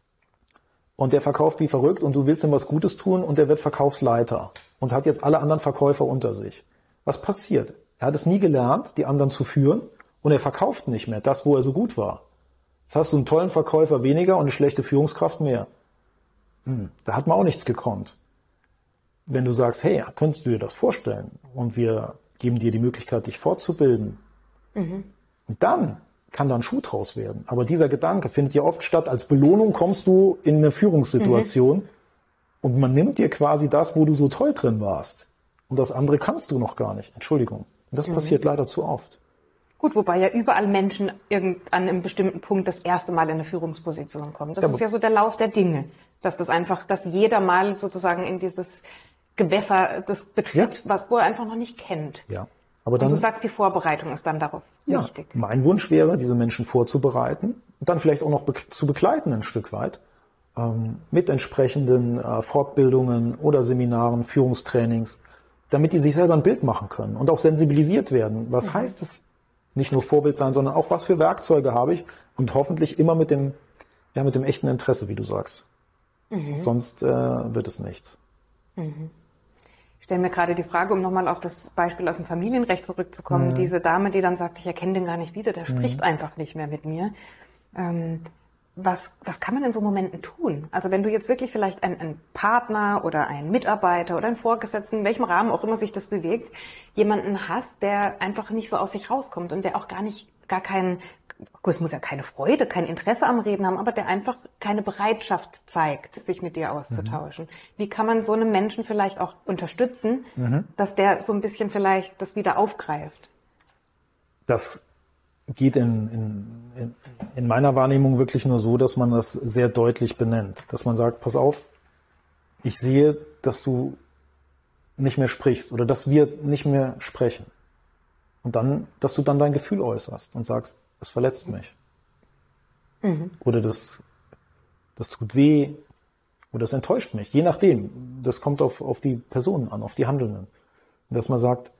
und der verkauft wie verrückt und du willst ihm was Gutes tun und der wird Verkaufsleiter und hat jetzt alle anderen Verkäufer unter sich. Was passiert? Er hat es nie gelernt, die anderen zu führen und er verkauft nicht mehr das, wo er so gut war. Jetzt hast du einen tollen Verkäufer weniger und eine schlechte Führungskraft mehr. Hm, da hat man auch nichts gekonnt. Wenn du sagst, hey, könntest du dir das vorstellen und wir geben dir die Möglichkeit, dich fortzubilden, mhm. und dann kann da ein Schuh draus werden. Aber dieser Gedanke findet ja oft statt, als Belohnung kommst du in eine Führungssituation mhm. und man nimmt dir quasi das, wo du so toll drin warst. Und das andere kannst du noch gar nicht. Entschuldigung. Und das mhm. passiert leider zu oft. Gut, wobei ja überall Menschen irgend an einem bestimmten Punkt das erste Mal in eine Führungsposition kommen. Das ja, ist ja so der Lauf der Dinge. Dass das einfach, dass jeder mal sozusagen in dieses Gewässer das betritt, ja. was wo er einfach noch nicht kennt. Ja. Aber dann, und du sagst, die Vorbereitung ist dann darauf ja, wichtig. Mein Wunsch wäre, diese Menschen vorzubereiten und dann vielleicht auch noch be- zu begleiten ein Stück weit ähm, mit entsprechenden äh, Fortbildungen oder Seminaren, Führungstrainings, damit die sich selber ein Bild machen können und auch sensibilisiert werden. Was mhm. heißt es, nicht nur Vorbild sein, sondern auch, was für Werkzeuge habe ich und hoffentlich immer mit dem, ja, mit dem echten Interesse, wie du sagst. Mhm. Sonst äh, wird es nichts. Mhm. Ich stelle mir gerade die Frage, um nochmal auf das Beispiel aus dem Familienrecht zurückzukommen, mhm. diese Dame, die dann sagt, ich erkenne den gar nicht wieder, der mhm. spricht einfach nicht mehr mit mir. Ähm, was, was kann man in so Momenten tun? Also wenn du jetzt wirklich vielleicht einen, einen Partner oder einen Mitarbeiter oder einen Vorgesetzten, in welchem Rahmen auch immer sich das bewegt, jemanden hast, der einfach nicht so aus sich rauskommt und der auch gar nicht, gar keinen, es muss ja keine Freude, kein Interesse am Reden haben, aber der einfach keine Bereitschaft zeigt, sich mit dir auszutauschen. Mhm. Wie kann man so einem Menschen vielleicht auch unterstützen, mhm. dass der so ein bisschen vielleicht das wieder aufgreift? Das geht in, in, in, in meiner Wahrnehmung wirklich nur so, dass man das sehr deutlich benennt. Dass man sagt, pass auf, ich sehe, dass du nicht mehr sprichst oder dass wir nicht mehr sprechen. Und dann, dass du dann dein Gefühl äußerst und sagst, es verletzt mich. Mhm. Oder das, das tut weh oder das enttäuscht mich. Je nachdem. Das kommt auf, auf die Personen an, auf die Handelnden. Und dass man sagt,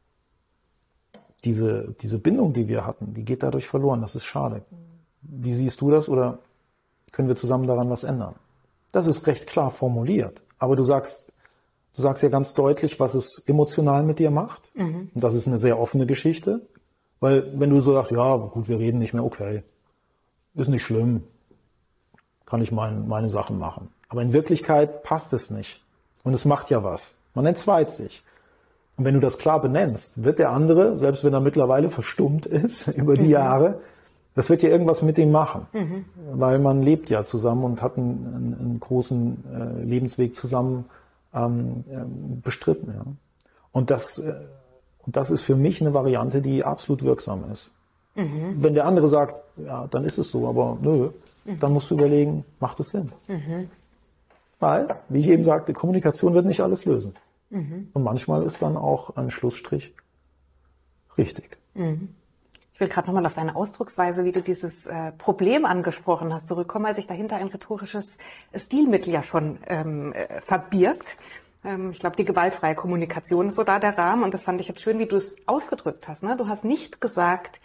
diese, diese Bindung, die wir hatten, die geht dadurch verloren. Das ist schade. Wie siehst du das oder können wir zusammen daran was ändern? Das ist recht klar formuliert. Aber du sagst, du sagst ja ganz deutlich, was es emotional mit dir macht. Mhm. Und das ist eine sehr offene Geschichte. Weil wenn du so sagst, ja, gut, wir reden nicht mehr, okay, ist nicht schlimm, kann ich mein, meine Sachen machen. Aber in Wirklichkeit passt es nicht. Und es macht ja was. Man entzweit sich. Und wenn du das klar benennst, wird der andere, selbst wenn er mittlerweile verstummt ist über die mhm. Jahre, das wird ja irgendwas mit ihm machen. Mhm. Weil man lebt ja zusammen und hat einen, einen, einen großen äh, Lebensweg zusammen ähm, äh, bestritten. Ja. Und das... Äh, Und das ist für mich eine Variante, die absolut wirksam ist. Mhm. Wenn der andere sagt, ja, dann ist es so, aber nö, mhm. dann musst du überlegen, macht es Sinn? Mhm. Weil, wie ich eben sagte, Kommunikation wird nicht alles lösen. Mhm. Und manchmal ist dann auch ein Schlussstrich richtig. Mhm. Ich will gerade nochmal auf deine Ausdrucksweise, wie du dieses äh, Problem angesprochen hast, zurückkommen, weil sich dahinter ein rhetorisches Stilmittel ja schon ähm, äh, verbirgt. Ich glaube, die gewaltfreie Kommunikation ist so da der Rahmen. Und das fand ich jetzt schön, wie du es ausgedrückt hast. Ne? Du hast nicht gesagt,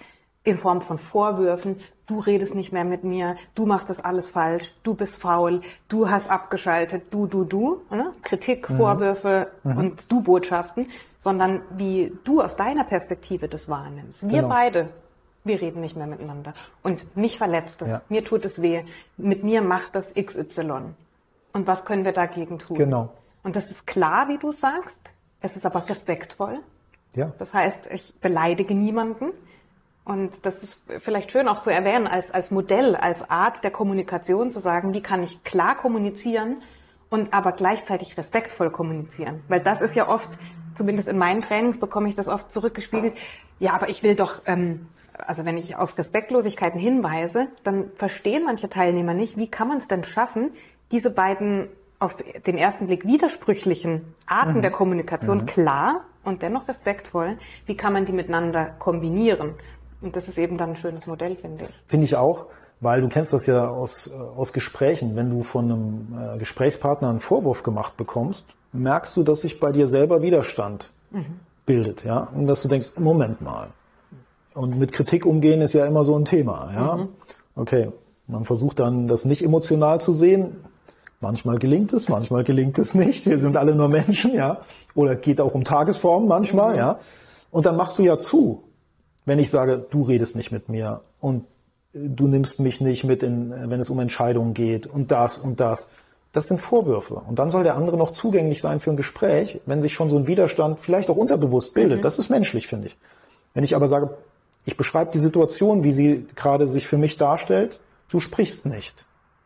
in Form von Vorwürfen, du redest nicht mehr mit mir, du machst das alles falsch, du bist faul, du hast abgeschaltet, du, du, du, ne? Kritik, mhm. Vorwürfe mhm. und Du-Botschaften, sondern wie du aus deiner Perspektive das wahrnimmst. Wir genau. beide, wir reden nicht mehr miteinander. Und mich verletzt es, ja. mir tut es weh, mit mir macht das X Y. Und was können wir dagegen tun? Genau. Und das ist klar, wie du sagst, es ist aber respektvoll. Ja. Das heißt, ich beleidige niemanden. Und das ist vielleicht schön auch zu erwähnen als, als Modell, als Art der Kommunikation zu sagen, wie kann ich klar kommunizieren und aber gleichzeitig respektvoll kommunizieren. Weil das ist ja oft, zumindest in meinen Trainings bekomme ich das oft zurückgespiegelt, ja, aber ich will doch, ähm, also wenn ich auf Respektlosigkeiten hinweise, dann verstehen manche Teilnehmer nicht, wie kann man es denn schaffen, diese beiden auf den ersten Blick widersprüchlichen Arten mhm. der Kommunikation mhm. klar und dennoch respektvoll, wie kann man die miteinander kombinieren? Und das ist eben dann ein schönes Modell, finde ich. Finde ich auch, weil du kennst das ja aus, aus Gesprächen. Wenn du von einem äh, Gesprächspartner einen Vorwurf gemacht bekommst, merkst du, dass sich bei dir selber Widerstand mhm. bildet. Ja? Und dass du denkst, Moment mal. Und mit Kritik umgehen ist ja immer so ein Thema. Ja? Mhm. Okay, man versucht dann, das nicht emotional zu sehen. Manchmal gelingt es, manchmal gelingt es nicht. Wir sind alle nur Menschen, ja. Oder geht auch um Tagesform manchmal, mhm. ja. Und dann machst du ja zu. Wenn ich sage, du redest nicht mit mir und du nimmst mich nicht mit, in, wenn es um Entscheidungen geht und das und das. Das sind Vorwürfe. Und dann soll der andere noch zugänglich sein für ein Gespräch, wenn sich schon so ein Widerstand vielleicht auch unterbewusst bildet. Mhm. Das ist menschlich, finde ich. Wenn ich aber sage, ich beschreibe die Situation, wie sie gerade sich für mich darstellt, du sprichst nicht.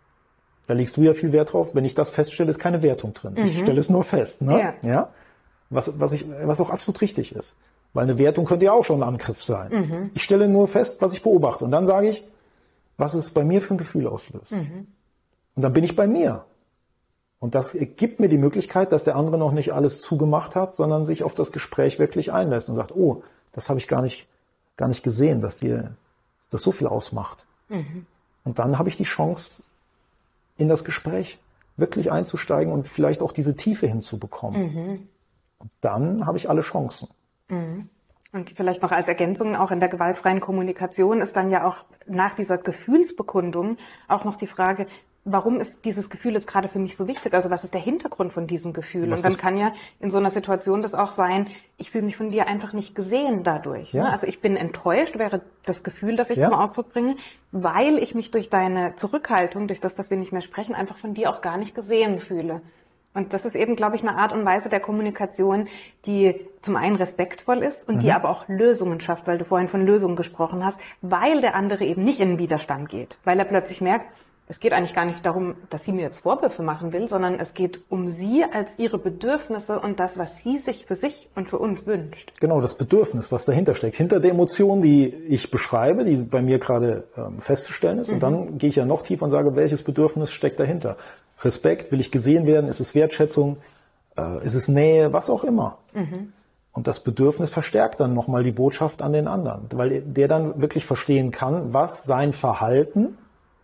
Da legst du ja viel Wert drauf. Wenn ich das feststelle, ist keine Wertung drin. Mhm. Ich stelle es nur fest. Ne? Ja. Ja? Was, was, ich, was auch absolut richtig ist. Weil eine Wertung könnte ja auch schon ein Angriff sein. Mhm. Ich stelle nur fest, was ich beobachte. Und dann sage ich, was es bei mir für ein Gefühl auslöst. Mhm. Und dann bin ich bei mir. Und das gibt mir die Möglichkeit, dass der andere noch nicht alles zugemacht hat, sondern sich auf das Gespräch wirklich einlässt und sagt, oh, das habe ich gar nicht, gar nicht gesehen, dass dir das so viel ausmacht. Mhm. Und dann habe ich die Chance, in das Gespräch wirklich einzusteigen und vielleicht auch diese Tiefe hinzubekommen. Mhm. Und dann habe ich alle Chancen. Mhm. Und vielleicht noch als Ergänzung, auch in der gewaltfreien Kommunikation ist dann ja auch nach dieser Gefühlsbekundung auch noch die Frage, warum ist dieses Gefühl jetzt gerade für mich so wichtig? Also was ist der Hintergrund von diesem Gefühl? Was Und dann kann ja in so einer Situation das auch sein, ich fühle mich von dir einfach nicht gesehen dadurch. Ja. Ne? Also ich bin enttäuscht, wäre das Gefühl, das ich ja. zum Ausdruck bringe, weil ich mich durch deine Zurückhaltung, durch das, dass wir nicht mehr sprechen, einfach von dir auch gar nicht gesehen fühle. Und das ist eben, glaube ich, eine Art und Weise der Kommunikation, die zum einen respektvoll ist und mhm. die aber auch Lösungen schafft, weil du vorhin von Lösungen gesprochen hast, weil der andere eben nicht in den Widerstand geht, weil er plötzlich merkt, es geht eigentlich gar nicht darum, dass sie mir jetzt Vorwürfe machen will, sondern es geht um sie als ihre Bedürfnisse und das, was sie sich für sich und für uns wünscht. Genau, das Bedürfnis, was dahinter steckt. Hinter der Emotion, die ich beschreibe, die bei mir gerade ähm, festzustellen ist. Mhm. Und dann gehe ich ja noch tiefer und sage, welches Bedürfnis steckt dahinter? Respekt, will ich gesehen werden? Ist es Wertschätzung? Äh, ist es Nähe? Was auch immer. Mhm. Und das Bedürfnis verstärkt dann nochmal die Botschaft an den anderen, weil der dann wirklich verstehen kann, was sein Verhalten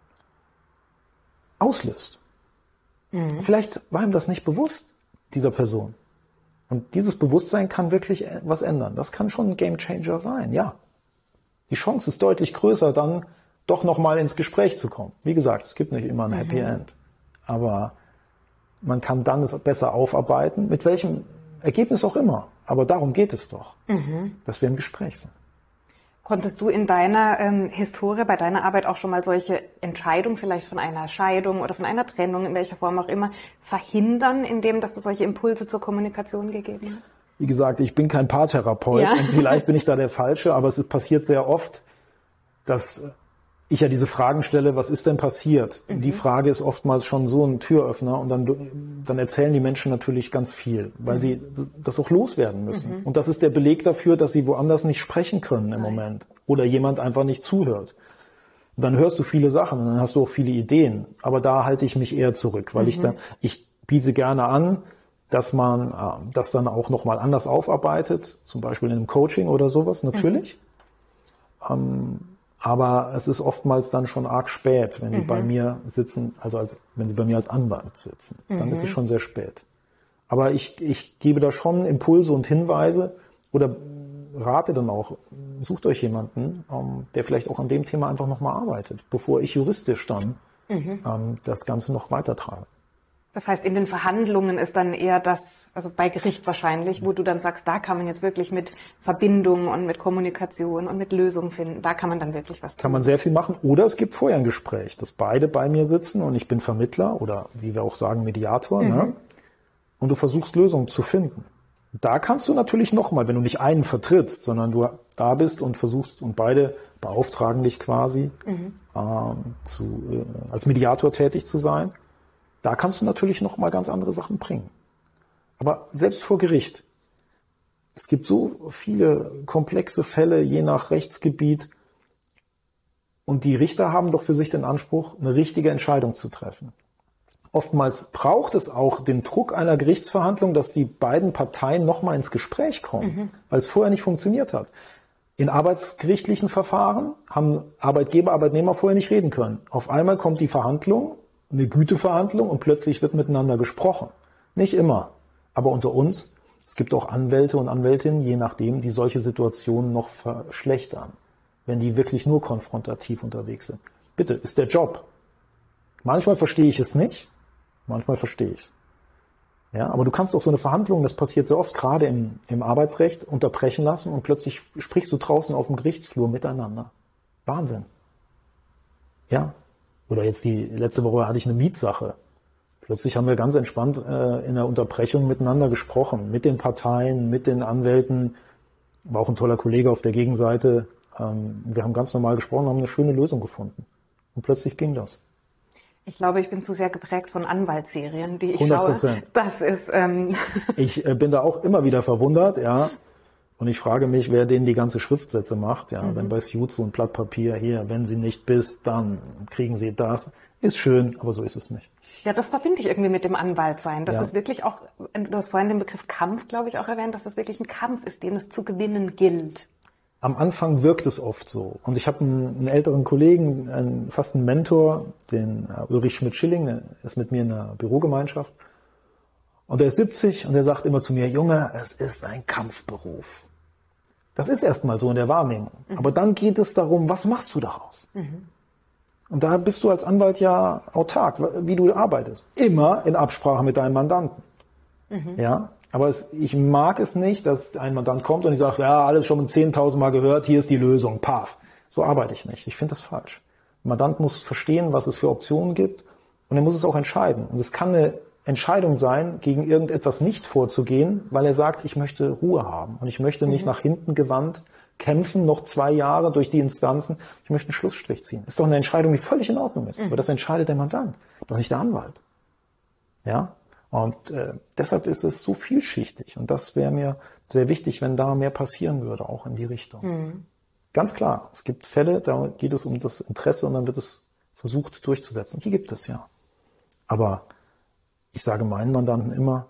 auslöst. Mhm. Vielleicht war ihm das nicht bewusst, dieser Person. Und dieses Bewusstsein kann wirklich was ändern. Das kann schon ein Gamechanger sein, ja. Die Chance ist deutlich größer, dann doch nochmal ins Gespräch zu kommen. Wie gesagt, es gibt nicht immer ein Happy mhm. End. Aber man kann dann es besser aufarbeiten, mit welchem Ergebnis auch immer. Aber darum geht es doch, mhm. dass wir im Gespräch sind. Konntest du in deiner ähm, Historie, bei deiner Arbeit auch schon mal solche Entscheidungen, vielleicht von einer Scheidung oder von einer Trennung, in welcher Form auch immer, verhindern, indem dass du solche Impulse zur Kommunikation gegeben hast? Wie gesagt, ich bin kein Paartherapeut ja. und vielleicht bin ich da der Falsche, aber es passiert sehr oft, dass ich ja diese Fragen stelle, was ist denn passiert? Mhm. Die Frage ist oftmals schon so ein Türöffner und dann, dann erzählen die Menschen natürlich ganz viel, weil mhm. sie das auch loswerden müssen. Mhm. Und das ist der Beleg dafür, dass sie woanders nicht sprechen können im Nein. Moment oder jemand einfach nicht zuhört. Und dann hörst du viele Sachen und dann hast du auch viele Ideen, aber da halte ich mich eher zurück, weil mhm. ich da, ich biete gerne an, dass man äh, das dann auch nochmal anders aufarbeitet, zum Beispiel in einem Coaching oder sowas, natürlich. Mhm. Ähm, Aber es ist oftmals dann schon arg spät, wenn die mhm. bei mir sitzen, also als, wenn sie bei mir als Anwalt sitzen. Dann mhm. ist es schon sehr spät. Aber ich, ich gebe da schon Impulse und Hinweise oder rate dann auch, sucht euch jemanden, ähm, der vielleicht auch an dem Thema einfach nochmal arbeitet, bevor ich juristisch dann mhm. ähm, das Ganze noch weitertreibe. Das heißt, in den Verhandlungen ist dann eher das, also bei Gericht wahrscheinlich, wo du dann sagst, da kann man jetzt wirklich mit Verbindung und mit Kommunikation und mit Lösungen finden, da kann man dann wirklich was tun. Kann man sehr viel machen. Oder es gibt vorher ein Gespräch, dass beide bei mir sitzen und ich bin Vermittler oder wie wir auch sagen Mediator. Mhm. Ne? Und du versuchst Lösungen zu finden. Da kannst du natürlich nochmal, wenn du nicht einen vertrittst, sondern du da bist und versuchst und beide beauftragen dich quasi mhm. ähm, zu, äh, als Mediator tätig zu sein, da kannst du natürlich nochmal ganz andere Sachen bringen. Aber selbst vor Gericht, es gibt so viele komplexe Fälle, je nach Rechtsgebiet, und die Richter haben doch für sich den Anspruch, eine richtige Entscheidung zu treffen. Oftmals braucht es auch den Druck einer Gerichtsverhandlung, dass die beiden Parteien nochmal ins Gespräch kommen, mhm. weil es vorher nicht funktioniert hat. In arbeitsgerichtlichen Verfahren haben Arbeitgeber, Arbeitnehmer vorher nicht reden können. Auf einmal kommt die Verhandlung, eine Güteverhandlung, und plötzlich wird miteinander gesprochen. Nicht immer, aber unter uns, es gibt auch Anwälte und Anwältinnen, je nachdem, die solche Situationen noch verschlechtern, wenn die wirklich nur konfrontativ unterwegs sind. Bitte, ist der Job. Manchmal verstehe ich es nicht, manchmal verstehe ich es. Ja, aber du kannst auch so eine Verhandlung, das passiert sehr oft, gerade im, im Arbeitsrecht, unterbrechen lassen und plötzlich sprichst du draußen auf dem Gerichtsflur miteinander. Wahnsinn. Ja. Oder jetzt die letzte Woche hatte ich eine Mietsache. Plötzlich haben wir ganz entspannt äh, in der Unterbrechung miteinander gesprochen, mit den Parteien, mit den Anwälten. War auch ein toller Kollege auf der Gegenseite. Ähm, wir haben ganz normal gesprochen, haben eine schöne Lösung gefunden. Und plötzlich ging das. Ich glaube, ich bin zu sehr geprägt von Anwaltsserien, die ich hundert Prozent. schaue. Das ist. Ähm ich äh, bin da auch immer wieder verwundert, ja. Und ich frage mich, wer denen die ganze Schriftsätze macht. Ja, mhm. Wenn bei Suits so ein Blatt Papier hier, wenn sie nicht bist, dann kriegen sie das. Ist schön, aber so ist es nicht. Ja, das verbinde ich irgendwie mit dem Anwaltsein. Das ja. ist wirklich auch, du hast vorhin den Begriff Kampf, glaube ich, auch erwähnt, dass es wirklich ein Kampf ist, den es zu gewinnen gilt. Am Anfang wirkt es oft so. Und ich habe einen, einen älteren Kollegen, einen, fast einen Mentor, den Ulrich Schmidt-Schilling, der ist mit mir in einer Bürogemeinschaft. Und der ist siebzig und der sagt immer zu mir, Junge, es ist ein Kampfberuf. Das ist erstmal so in der Wahrnehmung. Mhm. Aber dann geht es darum, was machst du daraus? Mhm. Und da bist du als Anwalt ja autark, wie du arbeitest. Immer in Absprache mit deinem Mandanten. Mhm. Ja, aber es, ich mag es nicht, dass ein Mandant kommt und ich sage, ja, alles schon zehntausend Mal gehört, hier ist die Lösung, paf. So arbeite ich nicht. Ich finde das falsch. Der Mandant muss verstehen, was es für Optionen gibt, und er muss es auch entscheiden. Und es kann eine Entscheidung sein, gegen irgendetwas nicht vorzugehen, weil er sagt, ich möchte Ruhe haben und ich möchte nicht mhm. nach hinten gewandt kämpfen, noch zwei Jahre durch die Instanzen. Ich möchte einen Schlussstrich ziehen. Ist doch eine Entscheidung, die völlig in Ordnung ist. Mhm. Aber das entscheidet der Mandant, doch nicht der Anwalt. Ja? Und äh, deshalb ist es so vielschichtig. Und das wäre mir sehr wichtig, wenn da mehr passieren würde, auch in die Richtung. Mhm. Ganz klar, es gibt Fälle, da geht es um das Interesse und dann wird es versucht durchzusetzen. Die gibt es ja. Aber ich sage meinen Mandanten immer,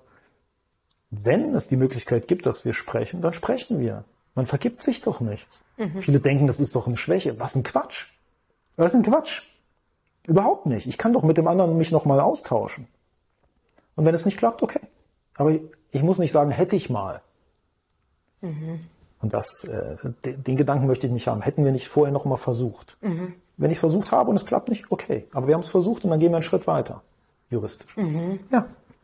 wenn es die Möglichkeit gibt, dass wir sprechen, dann sprechen wir. Man vergibt sich doch nichts. Mhm. Viele denken, das ist doch eine Schwäche. Was ein Quatsch. Was ein Quatsch. Überhaupt nicht. Ich kann doch mit dem anderen mich nochmal austauschen. Und wenn es nicht klappt, okay. Aber ich muss nicht sagen, hätte ich mal. Mhm. Und das, äh, den, den Gedanken möchte ich nicht haben. Hätten wir nicht vorher nochmal versucht. Mhm. Wenn ich es versucht habe und es klappt nicht, okay. Aber wir haben es versucht und dann gehen wir einen Schritt weiter. Juristisch. Mhm. Ja.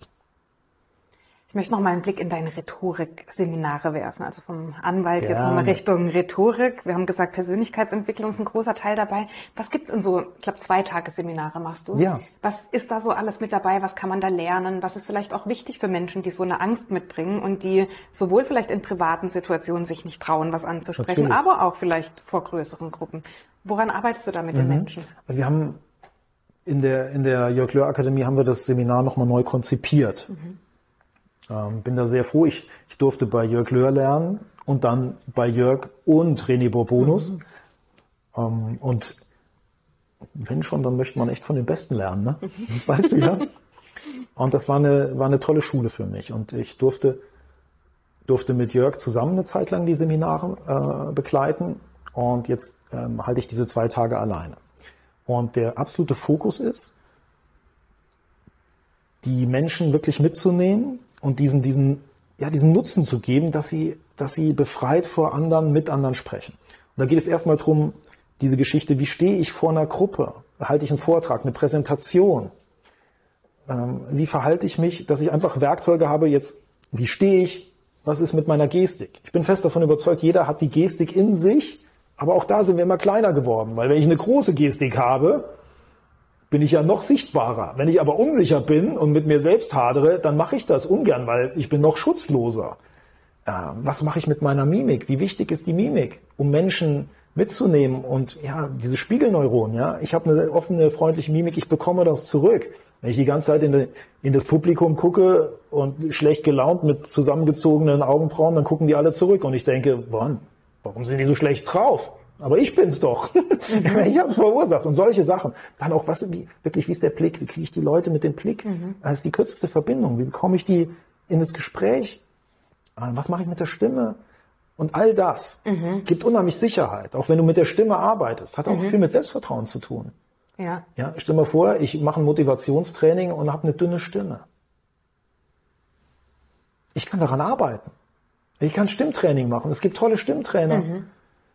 Ich möchte noch mal einen Blick in deine Rhetorik-Seminare werfen, also vom Anwalt Gerne. Jetzt nochmal Richtung Rhetorik. Wir haben gesagt, Persönlichkeitsentwicklung ist ein großer Teil dabei. Was gibt's in so, ich glaube, zwei Tagesseminare machst du? Ja. Was ist da so alles mit dabei? Was kann man da lernen? Was ist vielleicht auch wichtig für Menschen, die so eine Angst mitbringen und die sowohl vielleicht in privaten Situationen sich nicht trauen, was anzusprechen, Natürlich. aber auch vielleicht vor größeren Gruppen. Woran arbeitest du da mit mhm. den Menschen? Wir haben in der, in der Jörg-Löhr-Akademie haben wir das Seminar nochmal neu konzipiert. Mhm. Ähm, bin da sehr froh. Ich, ich durfte bei Jörg Löhr lernen und dann bei Jörg und René Bourbonus. Mhm. Ähm, und wenn schon, dann möchte man echt von den Besten lernen, ne? Das weißt du ja. Und das war eine, war eine tolle Schule für mich. Und ich durfte, durfte mit Jörg zusammen eine Zeit lang die Seminare äh, begleiten. Und jetzt ähm, halte ich diese zwei Tage alleine. Und der absolute Fokus ist, die Menschen wirklich mitzunehmen und diesen, diesen ja, diesen Nutzen zu geben, dass sie, dass sie befreit vor anderen, mit anderen sprechen. Und da geht es erstmal drum, diese Geschichte, wie stehe ich vor einer Gruppe? Halte ich einen Vortrag, eine Präsentation? Ähm, wie verhalte ich mich, dass ich einfach Werkzeuge habe, jetzt, wie stehe ich? Was ist mit meiner Gestik? Ich bin fest davon überzeugt, jeder hat die Gestik in sich, aber auch da sind wir immer kleiner geworden, weil wenn ich eine große Gestik habe, bin ich ja noch sichtbarer. Wenn ich aber unsicher bin und mit mir selbst hadere, dann mache ich das ungern, weil ich bin noch schutzloser. Äh, was mache ich mit meiner Mimik? Wie wichtig ist die Mimik, um Menschen mitzunehmen? Und ja, diese Spiegelneuronen, ja, ich habe eine offene, freundliche Mimik, ich bekomme das zurück. Wenn ich die ganze Zeit in, de, in das Publikum gucke und schlecht gelaunt mit zusammengezogenen Augenbrauen, dann gucken die alle zurück und ich denke, wann? Warum sind die so schlecht drauf? Aber ich bin's doch. Mhm. Ich habe es verursacht. Und solche Sachen. Dann auch, was, wie, wirklich, wie ist der Blick? Wie kriege ich die Leute mit dem Blick? Mhm. Das ist die kürzeste Verbindung. Wie bekomme ich die in das Gespräch? Was mache ich mit der Stimme? Und all das mhm. gibt unheimlich Sicherheit. Auch wenn du mit der Stimme arbeitest. Hat auch mhm. viel mit Selbstvertrauen zu tun. Ja. Ja, stell mal vor, ich mache ein Motivationstraining und habe eine dünne Stimme. Ich kann daran arbeiten. Ich kann Stimmtraining machen. Es gibt tolle Stimmtrainer. Mhm.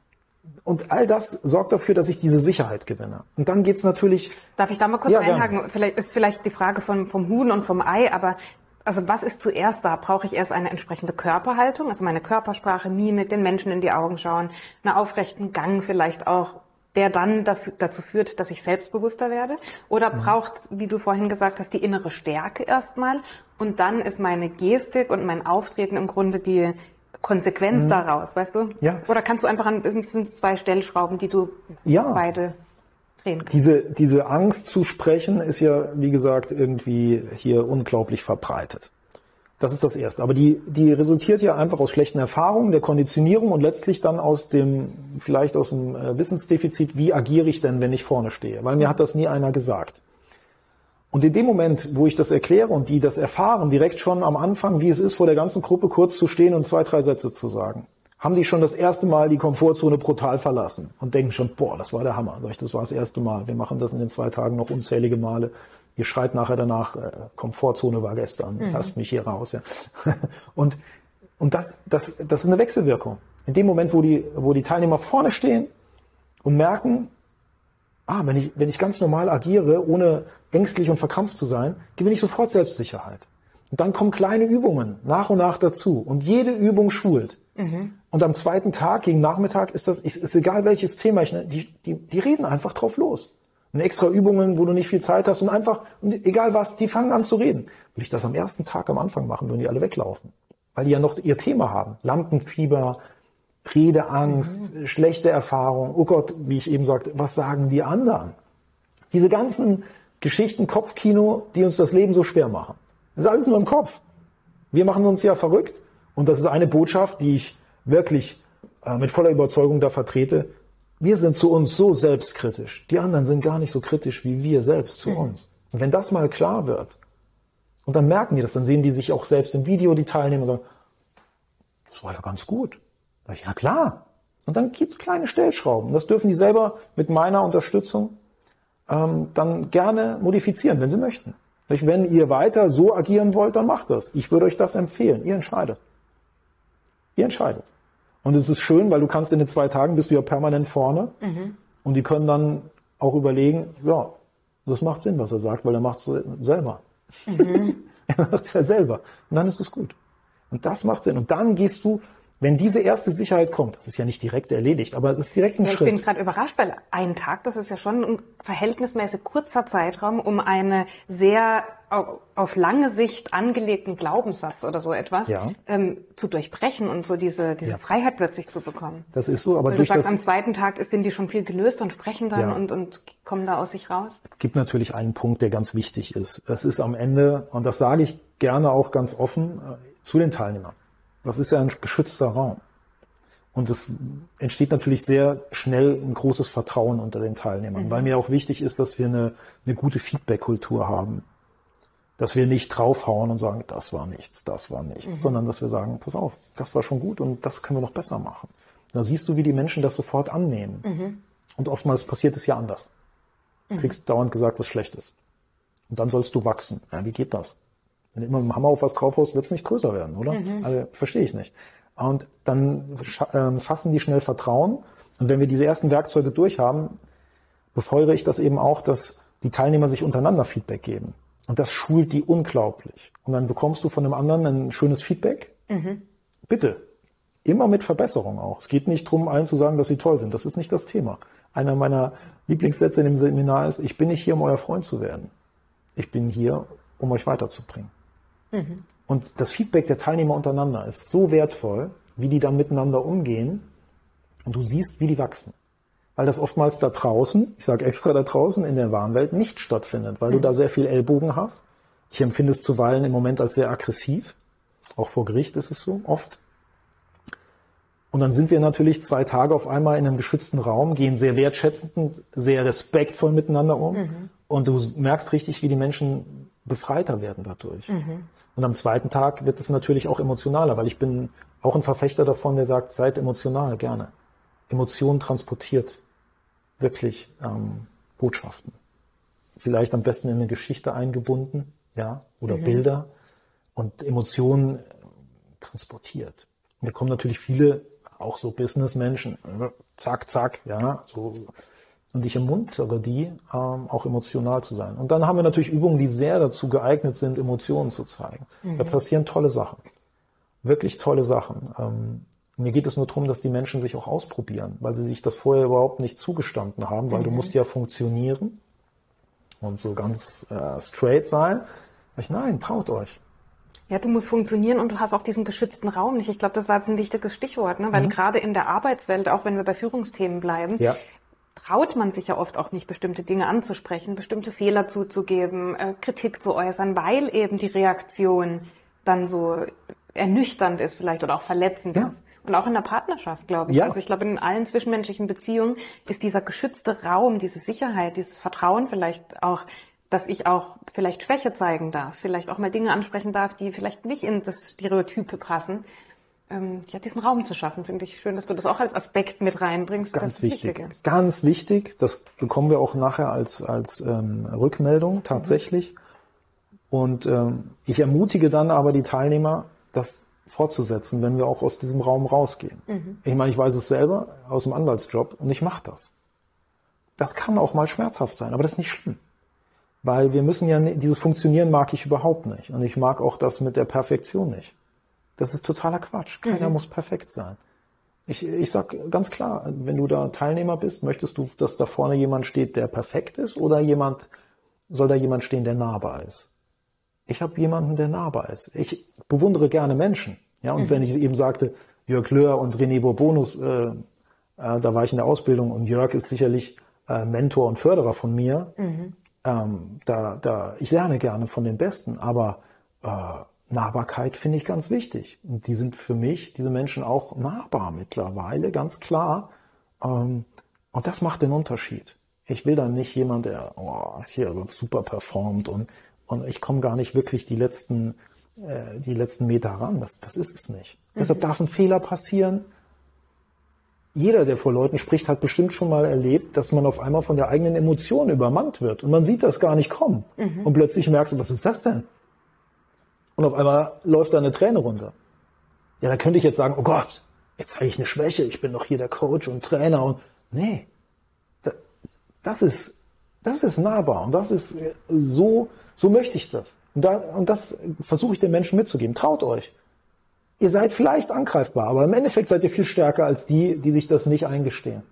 Und all das sorgt dafür, dass ich diese Sicherheit gewinne. Und dann geht's natürlich... Darf ich da mal kurz ja, einhaken? Gerne. Vielleicht ist vielleicht die Frage von, vom Huhn und vom Ei, aber also was ist zuerst da? Brauche ich erst eine entsprechende Körperhaltung, also meine Körpersprache, Mimik, den Menschen in die Augen schauen, einen aufrechten Gang vielleicht auch, der dann dafür, dazu führt, dass ich selbstbewusster werde? Oder mhm. braucht's, wie du vorhin gesagt hast, die innere Stärke erstmal und dann ist meine Gestik und mein Auftreten im Grunde die Konsequenz mhm. daraus, weißt du? Ja. Oder kannst du einfach an mindestens zwei Stellschrauben, die du ja. beide drehen kannst? Diese, diese Angst zu sprechen ist ja, wie gesagt, irgendwie hier unglaublich verbreitet. Das ist das Erste. Aber die, die resultiert ja einfach aus schlechten Erfahrungen, der Konditionierung und letztlich dann aus dem, vielleicht aus dem Wissensdefizit, wie agiere ich denn, wenn ich vorne stehe? Weil mir hat das nie einer gesagt. Und in dem Moment, wo ich das erkläre und die das erfahren, direkt schon am Anfang, wie es ist, vor der ganzen Gruppe kurz zu stehen und zwei, drei Sätze zu sagen, haben die schon das erste Mal die Komfortzone brutal verlassen und denken schon, boah, das war der Hammer. Das war das erste Mal. Wir machen das in den zwei Tagen noch unzählige Male. Ihr schreit nachher danach, äh, Komfortzone war gestern, mhm. lasst mich hier raus. Ja. Und, und das, das, das ist eine Wechselwirkung. In dem Moment, wo die, wo die Teilnehmer vorne stehen und merken, ah, wenn ich, wenn ich ganz normal agiere, ohne ängstlich und verkrampft zu sein, gewinne ich sofort Selbstsicherheit. Und dann kommen kleine Übungen nach und nach dazu. Und jede Übung schult. Mhm. Und am zweiten Tag, gegen Nachmittag, ist das, ist, ist egal welches Thema, ich, die, die, die reden einfach drauf los. Und extra Übungen, wo du nicht viel Zeit hast und einfach, und egal was, die fangen an zu reden. Würde ich das am ersten Tag am Anfang machen, würden die alle weglaufen. Weil die ja noch ihr Thema haben. Lampenfieber, Redeangst, mhm. schlechte Erfahrung. Oh Gott, wie ich eben sagte, was sagen die anderen? Diese ganzen Geschichten, Kopfkino, die uns das Leben so schwer machen. Das ist alles nur im Kopf. Wir machen uns ja verrückt. Und das ist eine Botschaft, die ich wirklich äh, mit voller Überzeugung da vertrete. Wir sind zu uns so selbstkritisch. Die anderen sind gar nicht so kritisch wie wir selbst zu mhm. uns. Und wenn das mal klar wird, und dann merken die das, dann sehen die sich auch selbst im Video, die Teilnehmer, und sagen, das war ja ganz gut. Da ich, ja klar. Und dann gibt es kleine Stellschrauben. Das dürfen die selber mit meiner Unterstützung ähm, dann gerne modifizieren, wenn sie möchten. Wenn ihr weiter so agieren wollt, dann macht das. Ich würde euch das empfehlen. Ihr entscheidet. Ihr entscheidet. Und es ist schön, weil du kannst in den zwei Tagen bist du ja permanent vorne. Mhm. Und die können dann auch überlegen, ja, das macht Sinn, was er sagt, weil er macht es selber. Mhm. Er macht es ja selber. Und dann ist es gut. Und das macht Sinn. Und dann gehst du, wenn diese erste Sicherheit kommt, das ist ja nicht direkt erledigt, aber das ist direkt ein ja, Schritt. Ich bin gerade überrascht, weil ein Tag, das ist ja schon ein verhältnismäßig kurzer Zeitraum, um einen sehr auf lange Sicht angelegten Glaubenssatz oder so etwas ja. ähm, zu durchbrechen und so diese, diese ja. Freiheit plötzlich zu bekommen. Das ist so, aber weil durch du sagst, das, am zweiten Tag sind die schon viel gelöst und sprechen dann ja. und, und kommen da aus sich raus. Es gibt natürlich einen Punkt, der ganz wichtig ist. Es ist am Ende, und das sage ich gerne auch ganz offen äh, zu den Teilnehmern, das ist ja ein geschützter Raum. Und es entsteht natürlich sehr schnell ein großes Vertrauen unter den Teilnehmern, mhm. weil mir auch wichtig ist, dass wir eine, eine gute Feedback-Kultur haben. Dass wir nicht draufhauen und sagen, das war nichts, das war nichts, mhm. sondern dass wir sagen, pass auf, das war schon gut und das können wir noch besser machen. Da siehst du, wie die Menschen das sofort annehmen. Mhm. Und oftmals passiert es ja anders. Du kriegst mhm. dauernd gesagt, was schlecht ist. Und dann sollst du wachsen. Ja, wie geht das? Wenn du immer mit dem Hammer auf was draufhaust, wird es nicht größer werden, oder? Mhm. Also, verstehe ich nicht. Und dann äh, fassen die schnell Vertrauen. Und wenn wir diese ersten Werkzeuge durch haben, befeuere ich das eben auch, dass die Teilnehmer sich untereinander Feedback geben. Und das schult die unglaublich. Und dann bekommst du von dem anderen ein schönes Feedback. Mhm. Bitte. Immer mit Verbesserung auch. Es geht nicht darum, allen zu sagen, dass sie toll sind. Das ist nicht das Thema. Einer meiner Lieblingssätze in dem Seminar ist, ich bin nicht hier, um euer Freund zu werden. Ich bin hier, um euch weiterzubringen. Mhm. Und das Feedback der Teilnehmer untereinander ist so wertvoll, wie die dann miteinander umgehen. Und du siehst, wie die wachsen. Weil das oftmals da draußen, ich sage extra da draußen, in der wahren Welt nicht stattfindet, weil mhm. du da sehr viel Ellbogen hast. Ich empfinde es zuweilen im Moment als sehr aggressiv. Auch vor Gericht ist es so, oft. Und dann sind wir natürlich zwei Tage auf einmal in einem geschützten Raum, gehen sehr wertschätzend und sehr respektvoll miteinander um. Mhm. Und du merkst richtig, wie die Menschen befreiter werden dadurch. Mhm. Und am zweiten Tag wird es natürlich auch emotionaler, weil ich bin auch ein Verfechter davon, der sagt, seid emotional, gerne. Emotionen transportiert wirklich ähm, Botschaften. Vielleicht am besten in eine Geschichte eingebunden, ja, oder mhm. Bilder. Und Emotionen transportiert. Und da kommen natürlich viele, auch so Businessmenschen, zack, zack, ja, so. Und ich ermuntere die, ähm, auch emotional zu sein. Und dann haben wir natürlich Übungen, die sehr dazu geeignet sind, Emotionen zu zeigen. Mhm. Da passieren tolle Sachen. Wirklich tolle Sachen. Ähm, mir geht es nur darum, dass die Menschen sich auch ausprobieren, weil sie sich das vorher überhaupt nicht zugestanden haben, weil mhm. du musst ja funktionieren und so ganz äh, straight sein. Ich, nein, traut euch. Ja, du musst funktionieren und du hast auch diesen geschützten Raum nicht. Ich glaube, das war jetzt ein wichtiges Stichwort, ne? Weil mhm. gerade in der Arbeitswelt, auch wenn wir bei Führungsthemen bleiben, ja. traut man sich ja oft auch nicht, bestimmte Dinge anzusprechen, bestimmte Fehler zuzugeben, äh, Kritik zu äußern, weil eben die Reaktion dann so ernüchternd ist vielleicht oder auch verletzend ja. ist. Und auch in der Partnerschaft, glaube ich. Ja. Also ich glaube, in allen zwischenmenschlichen Beziehungen ist dieser geschützte Raum, diese Sicherheit, dieses Vertrauen vielleicht auch, dass ich auch vielleicht Schwäche zeigen darf, vielleicht auch mal Dinge ansprechen darf, die vielleicht nicht in das Stereotype passen. Ähm, ja, diesen Raum zu schaffen, finde ich schön, dass du das auch als Aspekt mit reinbringst. Ganz das wichtig, wichtig ist. Ganz wichtig. Das bekommen wir auch nachher als, als ähm, Rückmeldung tatsächlich. Mhm. Und ähm, ich ermutige dann aber die Teilnehmer, das fortzusetzen, wenn wir auch aus diesem Raum rausgehen. Mhm. Ich meine, ich weiß es selber aus dem Anwaltsjob und ich mache das. Das kann auch mal schmerzhaft sein, aber das ist nicht schlimm. Weil wir müssen ja, dieses Funktionieren mag ich überhaupt nicht. Und ich mag auch das mit der Perfektion nicht. Das ist totaler Quatsch. Keiner mhm. muss perfekt sein. Ich, ich sag ganz klar, wenn du da Teilnehmer bist, möchtest du, dass da vorne jemand steht, der perfekt ist, oder jemand, soll da jemand stehen, der nahbar ist? Ich habe jemanden, der nahbar ist. Ich bewundere gerne Menschen. Ja, und mhm. wenn ich eben sagte, Jörg Löhr und René Bourbonus, äh, äh, da war ich in der Ausbildung und Jörg ist sicherlich äh, Mentor und Förderer von mir. Mhm. Ähm, da, da, ich lerne gerne von den Besten, aber äh, Nahbarkeit finde ich ganz wichtig. Und die sind für mich, diese Menschen, auch nahbar mittlerweile, ganz klar. Ähm, und das macht den Unterschied. Ich will dann nicht jemand, der oh, hier super performt und, und ich komme gar nicht wirklich die letzten, äh, die letzten Meter ran. Das, das ist es nicht. Mhm. Deshalb darf ein Fehler passieren. Jeder, der vor Leuten spricht, hat bestimmt schon mal erlebt, dass man auf einmal von der eigenen Emotion übermannt wird. Und man sieht das gar nicht kommen. Mhm. Und plötzlich merkst du, was ist das denn? Und auf einmal läuft da eine Träne runter. Ja, da könnte ich jetzt sagen, oh Gott, jetzt zeige ich eine Schwäche. Ich bin doch hier der Coach und Trainer. Und nee, das ist, das ist nahbar. Und das ist so, so möchte ich das. Und, da, und das versuche ich den Menschen mitzugeben. Traut euch. Ihr seid vielleicht angreifbar, aber im Endeffekt seid ihr viel stärker als die, die sich das nicht eingestehen.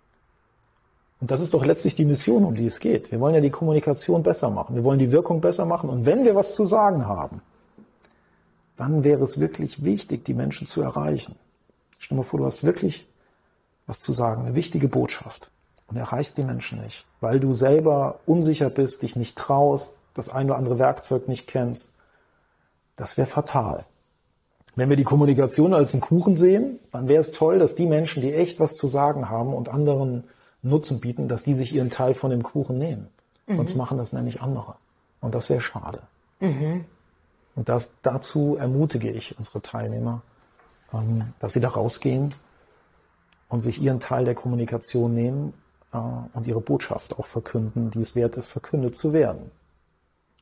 Und das ist doch letztlich die Mission, um die es geht. Wir wollen ja die Kommunikation besser machen. Wir wollen die Wirkung besser machen. Und wenn wir was zu sagen haben, dann wäre es wirklich wichtig, die Menschen zu erreichen. Stell dir mal vor, du hast wirklich was zu sagen, eine wichtige Botschaft. Und erreichst die Menschen nicht, weil du selber unsicher bist, dich nicht traust, das ein oder andere Werkzeug nicht kennst. Das wäre fatal. Wenn wir die Kommunikation als einen Kuchen sehen, dann wäre es toll, dass die Menschen, die echt was zu sagen haben und anderen Nutzen bieten, dass die sich ihren Teil von dem Kuchen nehmen. Mhm. Sonst machen das nämlich andere. Und das wäre schade. Mhm. Und das, dazu ermutige ich unsere Teilnehmer, ähm, dass sie da rausgehen und sich ihren Teil der Kommunikation nehmen äh, und ihre Botschaft auch verkünden, die es wert ist, verkündet zu werden.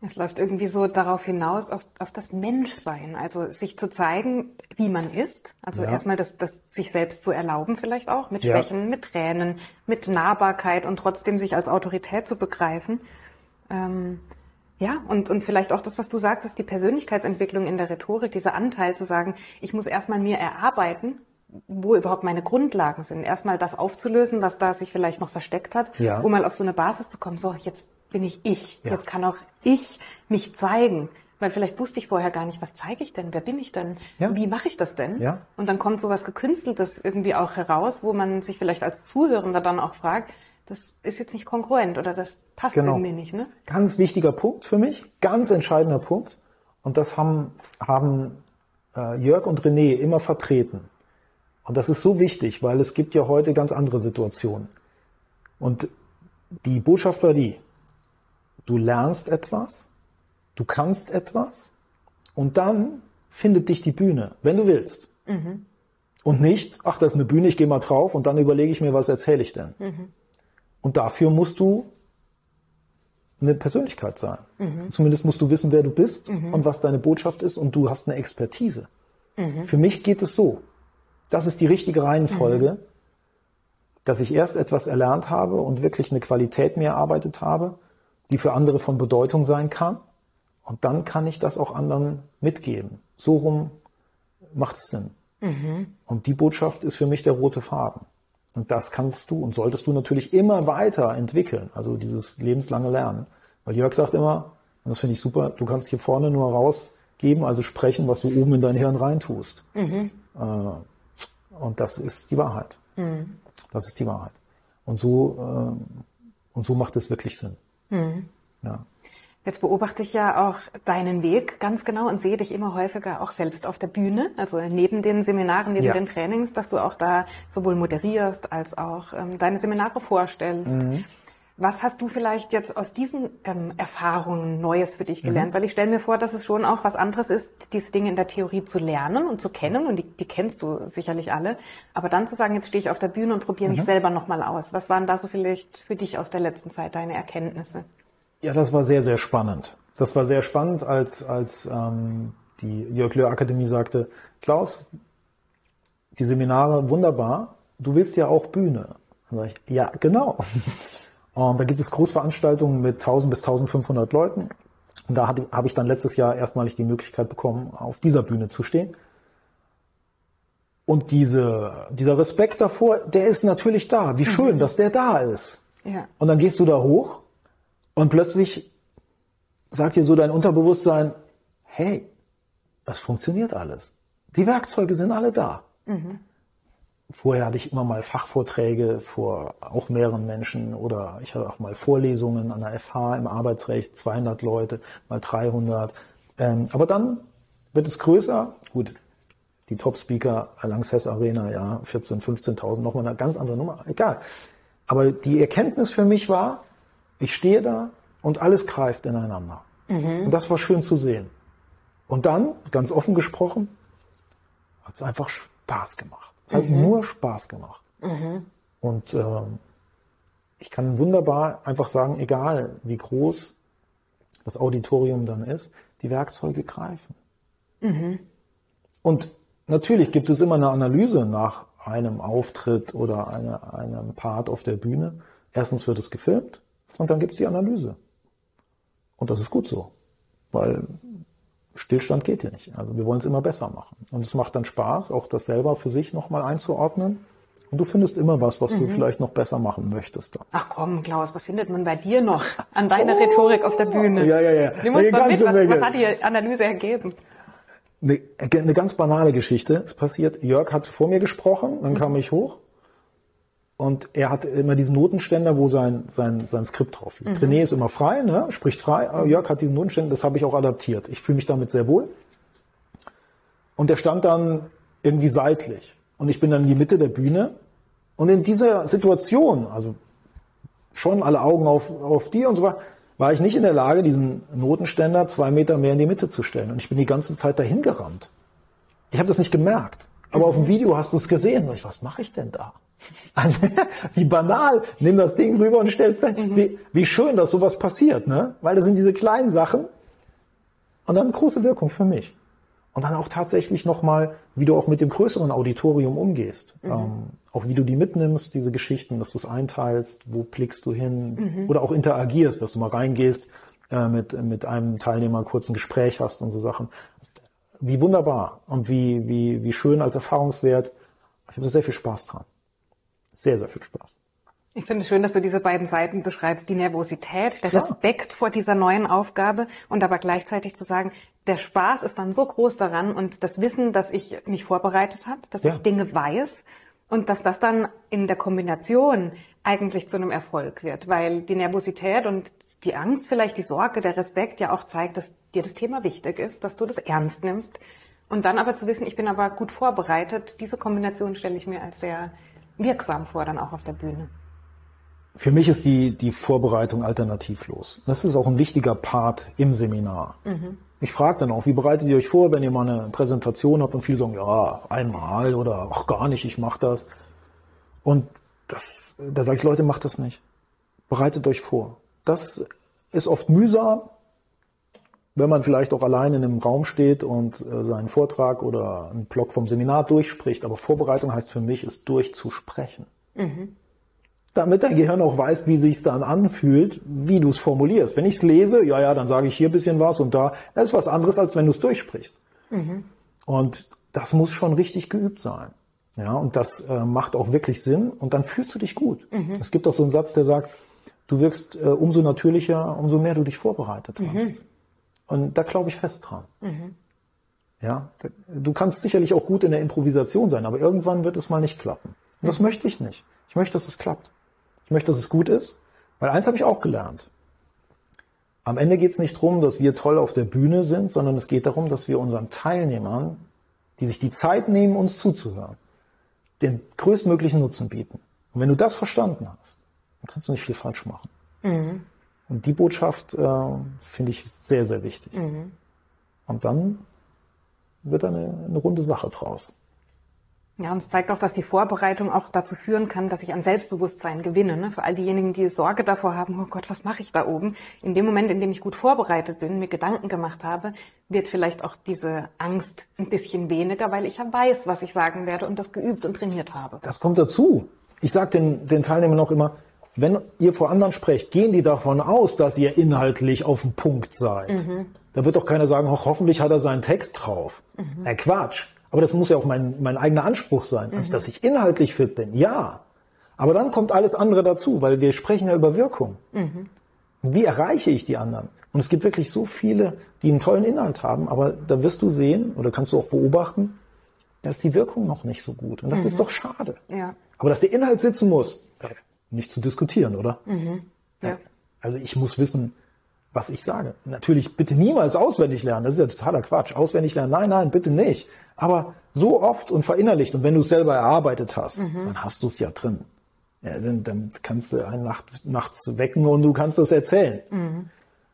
Es läuft irgendwie so darauf hinaus, auf, auf das Menschsein, also sich zu zeigen, wie man ist. Also ja. erstmal das, das sich selbst zu erlauben vielleicht auch, mit ja. Schwächen, mit Tränen, mit Nahbarkeit und trotzdem sich als Autorität zu begreifen. Ähm, ja, und, und vielleicht auch das, was du sagst, ist die Persönlichkeitsentwicklung in der Rhetorik, dieser Anteil zu sagen, ich muss erstmal mir erarbeiten, wo überhaupt meine Grundlagen sind. Erstmal das aufzulösen, was da sich vielleicht noch versteckt hat, ja. um mal auf so eine Basis zu kommen. So, jetzt bin ich ich. Ja. Jetzt kann auch ich mich zeigen. Weil vielleicht wusste ich vorher gar nicht, was zeige ich denn? Wer bin ich denn? Ja. Wie mache ich das denn? Ja. Und dann kommt sowas Gekünsteltes irgendwie auch heraus, wo man sich vielleicht als Zuhörender dann auch fragt, das ist jetzt nicht kongruent oder das passt genau. irgendwie nicht. Ne? Ganz wichtiger Punkt für mich, ganz entscheidender Punkt. Und das haben, haben äh, Jörg und René immer vertreten. Und das ist so wichtig, weil es gibt ja heute ganz andere Situationen. Und die Botschaft war die, du lernst etwas, du kannst etwas und dann findet dich die Bühne, wenn du willst. Mhm. Und nicht, ach, das ist eine Bühne, ich gehe mal drauf und dann überlege ich mir, was erzähle ich denn. Mhm. Und dafür musst du eine Persönlichkeit sein. Mhm. Zumindest musst du wissen, wer du bist mhm. und was deine Botschaft ist und du hast eine Expertise. Mhm. Für mich geht es so. Das ist die richtige Reihenfolge, mhm. dass ich erst etwas erlernt habe und wirklich eine Qualität mir erarbeitet habe, die für andere von Bedeutung sein kann. Und dann kann ich das auch anderen mitgeben. So rum macht es Sinn. Mhm. Und die Botschaft ist für mich der rote Faden. Und das kannst du und solltest du natürlich immer weiter entwickeln. Also dieses lebenslange Lernen. Weil Jörg sagt immer, und das finde ich super, du kannst hier vorne nur rausgeben, also sprechen, was du oben in dein Hirn reintust. Mhm. Und das ist die Wahrheit. Mhm. Das ist die Wahrheit. Und so, und so macht es wirklich Sinn. Mhm. Ja. Jetzt beobachte ich ja auch deinen Weg ganz genau und sehe dich immer häufiger auch selbst auf der Bühne, also neben den Seminaren, neben ja. den Trainings, dass du auch da sowohl moderierst als auch ähm, deine Seminare vorstellst. Mhm. Was hast du vielleicht jetzt aus diesen ähm, Erfahrungen Neues für dich gelernt? Mhm. Weil ich stelle mir vor, dass es schon auch was anderes ist, diese Dinge in der Theorie zu lernen und zu kennen, und die, die kennst du sicherlich alle, aber dann zu sagen, jetzt stehe ich auf der Bühne und probiere mich mhm. selber nochmal aus. Was waren da so vielleicht für dich aus der letzten Zeit deine Erkenntnisse? Ja, das war sehr, sehr spannend. Das war sehr spannend, als, als ähm, die Jörg-Löhr-Akademie sagte, Klaus, die Seminare, wunderbar, du willst ja auch Bühne. Dann sage ich, ja, genau. Und da gibt es Großveranstaltungen mit tausend bis eintausendfünfhundert Leuten. Und da habe ich dann letztes Jahr erstmalig die Möglichkeit bekommen, auf dieser Bühne zu stehen. Und diese, dieser Respekt davor, der ist natürlich da. Wie schön, mhm. dass der da ist. Ja. Und dann gehst du da hoch. Und plötzlich sagt dir so dein Unterbewusstsein, hey, das funktioniert alles. Die Werkzeuge sind alle da. Mhm. Vorher hatte ich immer mal Fachvorträge vor auch mehreren Menschen oder ich hatte auch mal Vorlesungen an der F H im Arbeitsrecht, zweihundert Leute, mal dreihundert. Ähm, aber dann wird es größer. Gut, die Top-Speaker, Lanxess Arena, ja, vierzehntausend, fünfzehntausend, nochmal eine ganz andere Nummer, egal. Aber die Erkenntnis für mich war, ich stehe da und alles greift ineinander. Mhm. Und das war schön zu sehen. Und dann, ganz offen gesprochen, hat es einfach Spaß gemacht. Hat mhm. nur Spaß gemacht. Mhm. Und äh, ich kann wunderbar einfach sagen, egal wie groß das Auditorium dann ist, die Werkzeuge greifen. Mhm. Und natürlich gibt es immer eine Analyse nach einem Auftritt oder eine, einem Part auf der Bühne. Erstens wird es gefilmt. Und dann gibt es die Analyse. Und das ist gut so, weil Stillstand geht ja nicht. Also wir wollen es immer besser machen. Und es macht dann Spaß, auch das selber für sich nochmal einzuordnen. Und du findest immer was, was mhm. du vielleicht noch besser machen möchtest. Dann. Ach komm, Klaus, was findet man bei dir noch an deiner oh, Rhetorik auf der Bühne? Ja, ja, ja. Nimm uns mal mit, was, was hat die Analyse ergeben? Eine, eine ganz banale Geschichte. Es passiert, Jörg hat vor mir gesprochen, dann mhm. kam ich hoch. Und er hat immer diesen Notenständer, wo sein, sein, sein Skript drauf liegt. Mhm. René ist immer frei, ne? Spricht frei. Aber Jörg hat diesen Notenständer, das habe ich auch adaptiert. Ich fühle mich damit sehr wohl. Und er stand dann irgendwie seitlich. Und ich bin dann in die Mitte der Bühne. Und in dieser Situation, also schon alle Augen auf, auf die und so weiter, war ich nicht in der Lage, diesen Notenständer zwei Meter mehr in die Mitte zu stellen. Und ich bin die ganze Zeit dahin gerannt. Ich habe das nicht gemerkt. Aber mhm. auf dem Video hast du es gesehen. Und ich, was mache ich denn da? Also, wie banal, nimm das Ding rüber und stell's da. Mhm. Wie, wie schön, dass sowas passiert, ne? Weil das sind diese kleinen Sachen, Und dann große Wirkung für mich. Und dann auch tatsächlich nochmal, wie du auch mit dem größeren Auditorium umgehst. Mhm. Ähm, auch wie du die mitnimmst, diese Geschichten, dass du es einteilst, wo blickst du hin. Mhm. Oder auch interagierst, dass du mal reingehst, äh, mit, mit einem Teilnehmer kurz ein Gespräch hast und so Sachen. Wie wunderbar und wie, wie, wie schön als Erfahrungswert. Ich habe da sehr viel Spaß dran. Sehr, sehr viel Spaß. Ich finde es schön, dass du diese beiden Seiten beschreibst, die Nervosität, der Respekt ja. vor dieser neuen Aufgabe und aber gleichzeitig zu sagen, der Spaß ist dann so groß daran und das Wissen, dass ich mich vorbereitet habe, dass ja. ich Dinge weiß und dass das dann in der Kombination eigentlich zu einem Erfolg wird, weil die Nervosität und die Angst, vielleicht die Sorge, der Respekt ja auch zeigt, dass dir das Thema wichtig ist, dass du das ernst nimmst und dann aber zu wissen, ich bin aber gut vorbereitet, diese Kombination stelle ich mir als sehr wirksam vor, dann auch auf der Bühne. Für mich ist die, die Vorbereitung alternativlos. Das ist auch ein wichtiger Part im Seminar. Mhm. Ich frage dann auch, wie bereitet ihr euch vor, wenn ihr mal eine Präsentation habt und viele sagen, ja, einmal oder ach gar nicht, ich mache das. Und das, da sage ich, Leute, macht das nicht. Bereitet euch vor. Das ist oft mühsam, wenn man vielleicht auch allein in einem Raum steht und äh, seinen Vortrag oder einen Block vom Seminar durchspricht. Aber Vorbereitung heißt für mich, es durchzusprechen. Mhm. Damit dein Gehirn auch weiß, wie sich's dann anfühlt, wie du es formulierst. Wenn ich es lese, ja, ja, dann sage ich hier ein bisschen was und da. Das ist was anderes, als wenn du es durchsprichst. Mhm. Und das muss schon richtig geübt sein. Ja, und das äh, macht auch wirklich Sinn und dann fühlst du dich gut. Mhm. Es gibt auch so einen Satz, der sagt, du wirkst äh, umso natürlicher, umso mehr du dich vorbereitet hast. Mhm. Und da glaube ich fest dran. Mhm. Ja, du kannst sicherlich auch gut in der Improvisation sein, aber irgendwann wird es mal nicht klappen. Und das mhm. möchte ich nicht. Ich möchte, dass es klappt. Ich möchte, dass es gut ist, weil eins habe ich auch gelernt. Am Ende geht es nicht darum, dass wir toll auf der Bühne sind, sondern es geht darum, dass wir unseren Teilnehmern, die sich die Zeit nehmen, uns zuzuhören, den größtmöglichen Nutzen bieten. Und wenn du das verstanden hast, dann kannst du nicht viel falsch machen. Mhm. Und die Botschaft äh, finde ich sehr, sehr wichtig. Mhm. Und dann wird da eine, eine runde Sache draus. Ja, und es zeigt auch, dass die Vorbereitung auch dazu führen kann, dass ich an Selbstbewusstsein gewinne. Ne? Für all diejenigen, die Sorge davor haben, oh Gott, was mache ich da oben? In dem Moment, in dem ich gut vorbereitet bin, mir Gedanken gemacht habe, wird vielleicht auch diese Angst ein bisschen weniger, weil ich ja weiß, was ich sagen werde und das geübt und trainiert habe. Das kommt dazu. Ich sage den, den Teilnehmern auch immer, wenn ihr vor anderen sprecht, gehen die davon aus, dass ihr inhaltlich auf dem Punkt seid. Mhm. Da wird doch keiner sagen, ho- hoffentlich hat er seinen Text drauf. Mhm. Äh, Quatsch. Aber das muss ja auch mein, mein eigener Anspruch sein, mhm. dass ich inhaltlich fit bin. Ja, aber dann kommt alles andere dazu, weil wir sprechen ja über Wirkung. Mhm. Wie erreiche ich die anderen? Und es gibt wirklich so viele, die einen tollen Inhalt haben, aber da wirst du sehen oder kannst du auch beobachten, da ist die Wirkung noch nicht so gut. Und das mhm. ist doch schade. Ja. Aber dass der Inhalt sitzen muss, nicht zu diskutieren, oder? Mhm. Ja. Also ich muss wissen, was ich sage. Natürlich bitte niemals auswendig lernen. Das ist ja totaler Quatsch. Auswendig lernen, nein, nein, bitte nicht. Aber so oft und verinnerlicht. Und wenn du es selber erarbeitet hast, mhm. dann hast du es ja drin. Ja, dann, dann kannst du einen Nacht, nachts wecken und du kannst es erzählen. Mhm.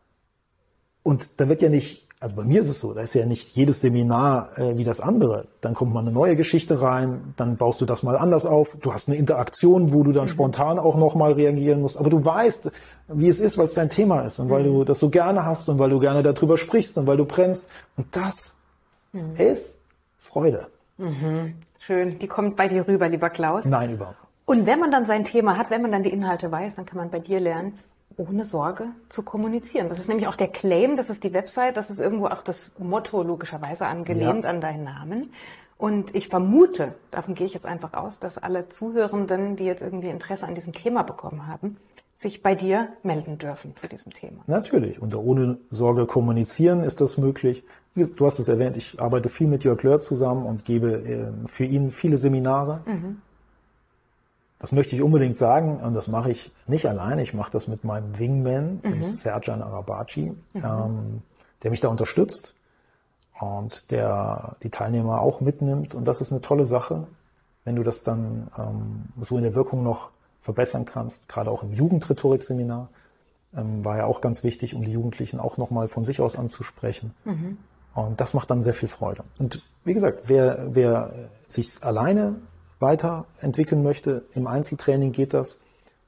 Und da wird ja nicht, also bei mir ist es so, da ist ja nicht jedes Seminar äh, wie das andere. Dann kommt mal eine neue Geschichte rein, dann baust du das mal anders auf. Du hast eine Interaktion, wo du dann mhm. spontan auch nochmal reagieren musst. Aber du weißt, wie es ist, weil es dein Thema ist und mhm. weil du das so gerne hast und weil du gerne darüber sprichst und weil du brennst. Und das mhm. ist Freude. Mhm. Schön. Die kommt bei dir rüber, lieber Klaus. Nein, überhaupt. Und wenn man dann sein Thema hat, wenn man dann die Inhalte weiß, dann kann man bei dir lernen, ohne Sorge zu kommunizieren. Das ist nämlich auch der Claim, das ist die Website, das ist irgendwo auch das Motto logischerweise angelehnt ja. an deinen Namen. Und ich vermute, davon gehe ich jetzt einfach aus, dass alle Zuhörenden, die jetzt irgendwie Interesse an diesem Thema bekommen haben, sich bei dir melden dürfen zu diesem Thema. Natürlich. Und ohne Sorge kommunizieren ist das möglich. Du hast es erwähnt, ich arbeite viel mit Jörg Löhr zusammen und gebe für ihn viele Seminare. Mhm. Das möchte ich unbedingt sagen, und das mache ich nicht alleine. Ich mache das mit meinem Wingman, mhm. dem Serjan Arabaci, mhm. ähm, der mich da unterstützt und der die Teilnehmer auch mitnimmt. Und das ist eine tolle Sache, wenn du das dann ähm, so in der Wirkung noch verbessern kannst. Gerade auch im Jugendrhetorik-Seminar ähm, war ja auch ganz wichtig, um die Jugendlichen auch nochmal von sich aus anzusprechen. Mhm. Und das macht dann sehr viel Freude. Und wie gesagt, wer, wer sich alleine weiterentwickeln möchte, im Einzeltraining geht das.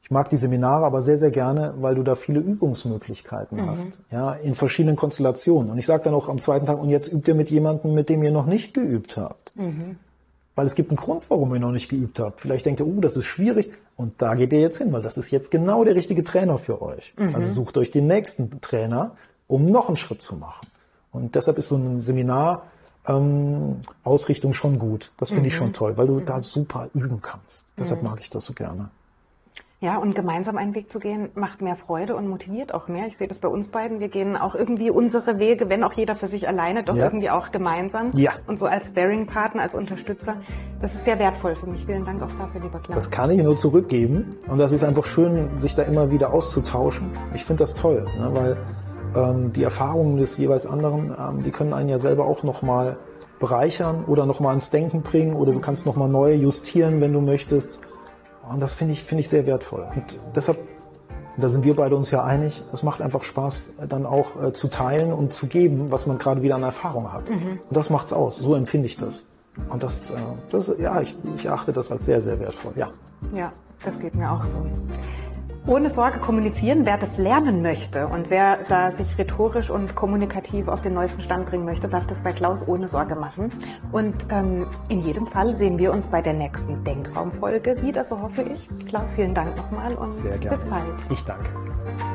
Ich mag die Seminare aber sehr, sehr gerne, weil du da viele Übungsmöglichkeiten mhm. hast, ja, in verschiedenen Konstellationen. Und ich sage dann auch am zweiten Tag, und jetzt übt ihr mit jemandem, mit dem ihr noch nicht geübt habt. Mhm. Weil es gibt einen Grund, warum ihr noch nicht geübt habt. Vielleicht denkt ihr, oh, das ist schwierig. Und da geht ihr jetzt hin, weil das ist jetzt genau der richtige Trainer für euch. Mhm. Also sucht euch den nächsten Trainer, um noch einen Schritt zu machen. Und deshalb ist so ein Seminar ähm, Ausrichtung schon gut. Das finde mhm. ich schon toll, weil du mhm. da super üben kannst. Deshalb mhm. mag ich das so gerne. Ja, und gemeinsam einen Weg zu gehen, macht mehr Freude und motiviert auch mehr. Ich sehe das bei uns beiden. Wir gehen auch irgendwie unsere Wege, wenn auch jeder für sich alleine, doch ja. irgendwie auch gemeinsam. Ja. Und so als Sparring-Partner, als Unterstützer. Das ist sehr wertvoll für mich. Vielen Dank auch dafür, lieber Klaus. Das kann ich nur zurückgeben. Und das ist einfach schön, sich da immer wieder auszutauschen. Ich finde das toll, ne, weil ähm, die Erfahrungen des jeweils anderen, ähm, die können einen ja selber auch nochmal bereichern oder nochmal ans Denken bringen oder du kannst nochmal neu justieren, wenn du möchtest. Und das finde ich, finde ich sehr wertvoll. Und deshalb, da sind wir beide uns ja einig, es macht einfach Spaß, dann auch äh, zu teilen und zu geben, was man gerade wieder an Erfahrung hat. Mhm. Und das macht's aus. So empfinde ich das. Und das, äh, das ja, ich, ich achte das als sehr, sehr wertvoll. Ja. Ja, das geht mir auch so. Ohne Sorge kommunizieren, wer das lernen möchte und wer da sich rhetorisch und kommunikativ auf den neuesten Stand bringen möchte, darf das bei Klaus ohne Sorge machen. Und ähm, in jedem Fall sehen wir uns bei der nächsten Denkraumfolge wieder, so hoffe ich. Klaus, vielen Dank nochmal und Sehr gerne. Bis bald. Ich danke.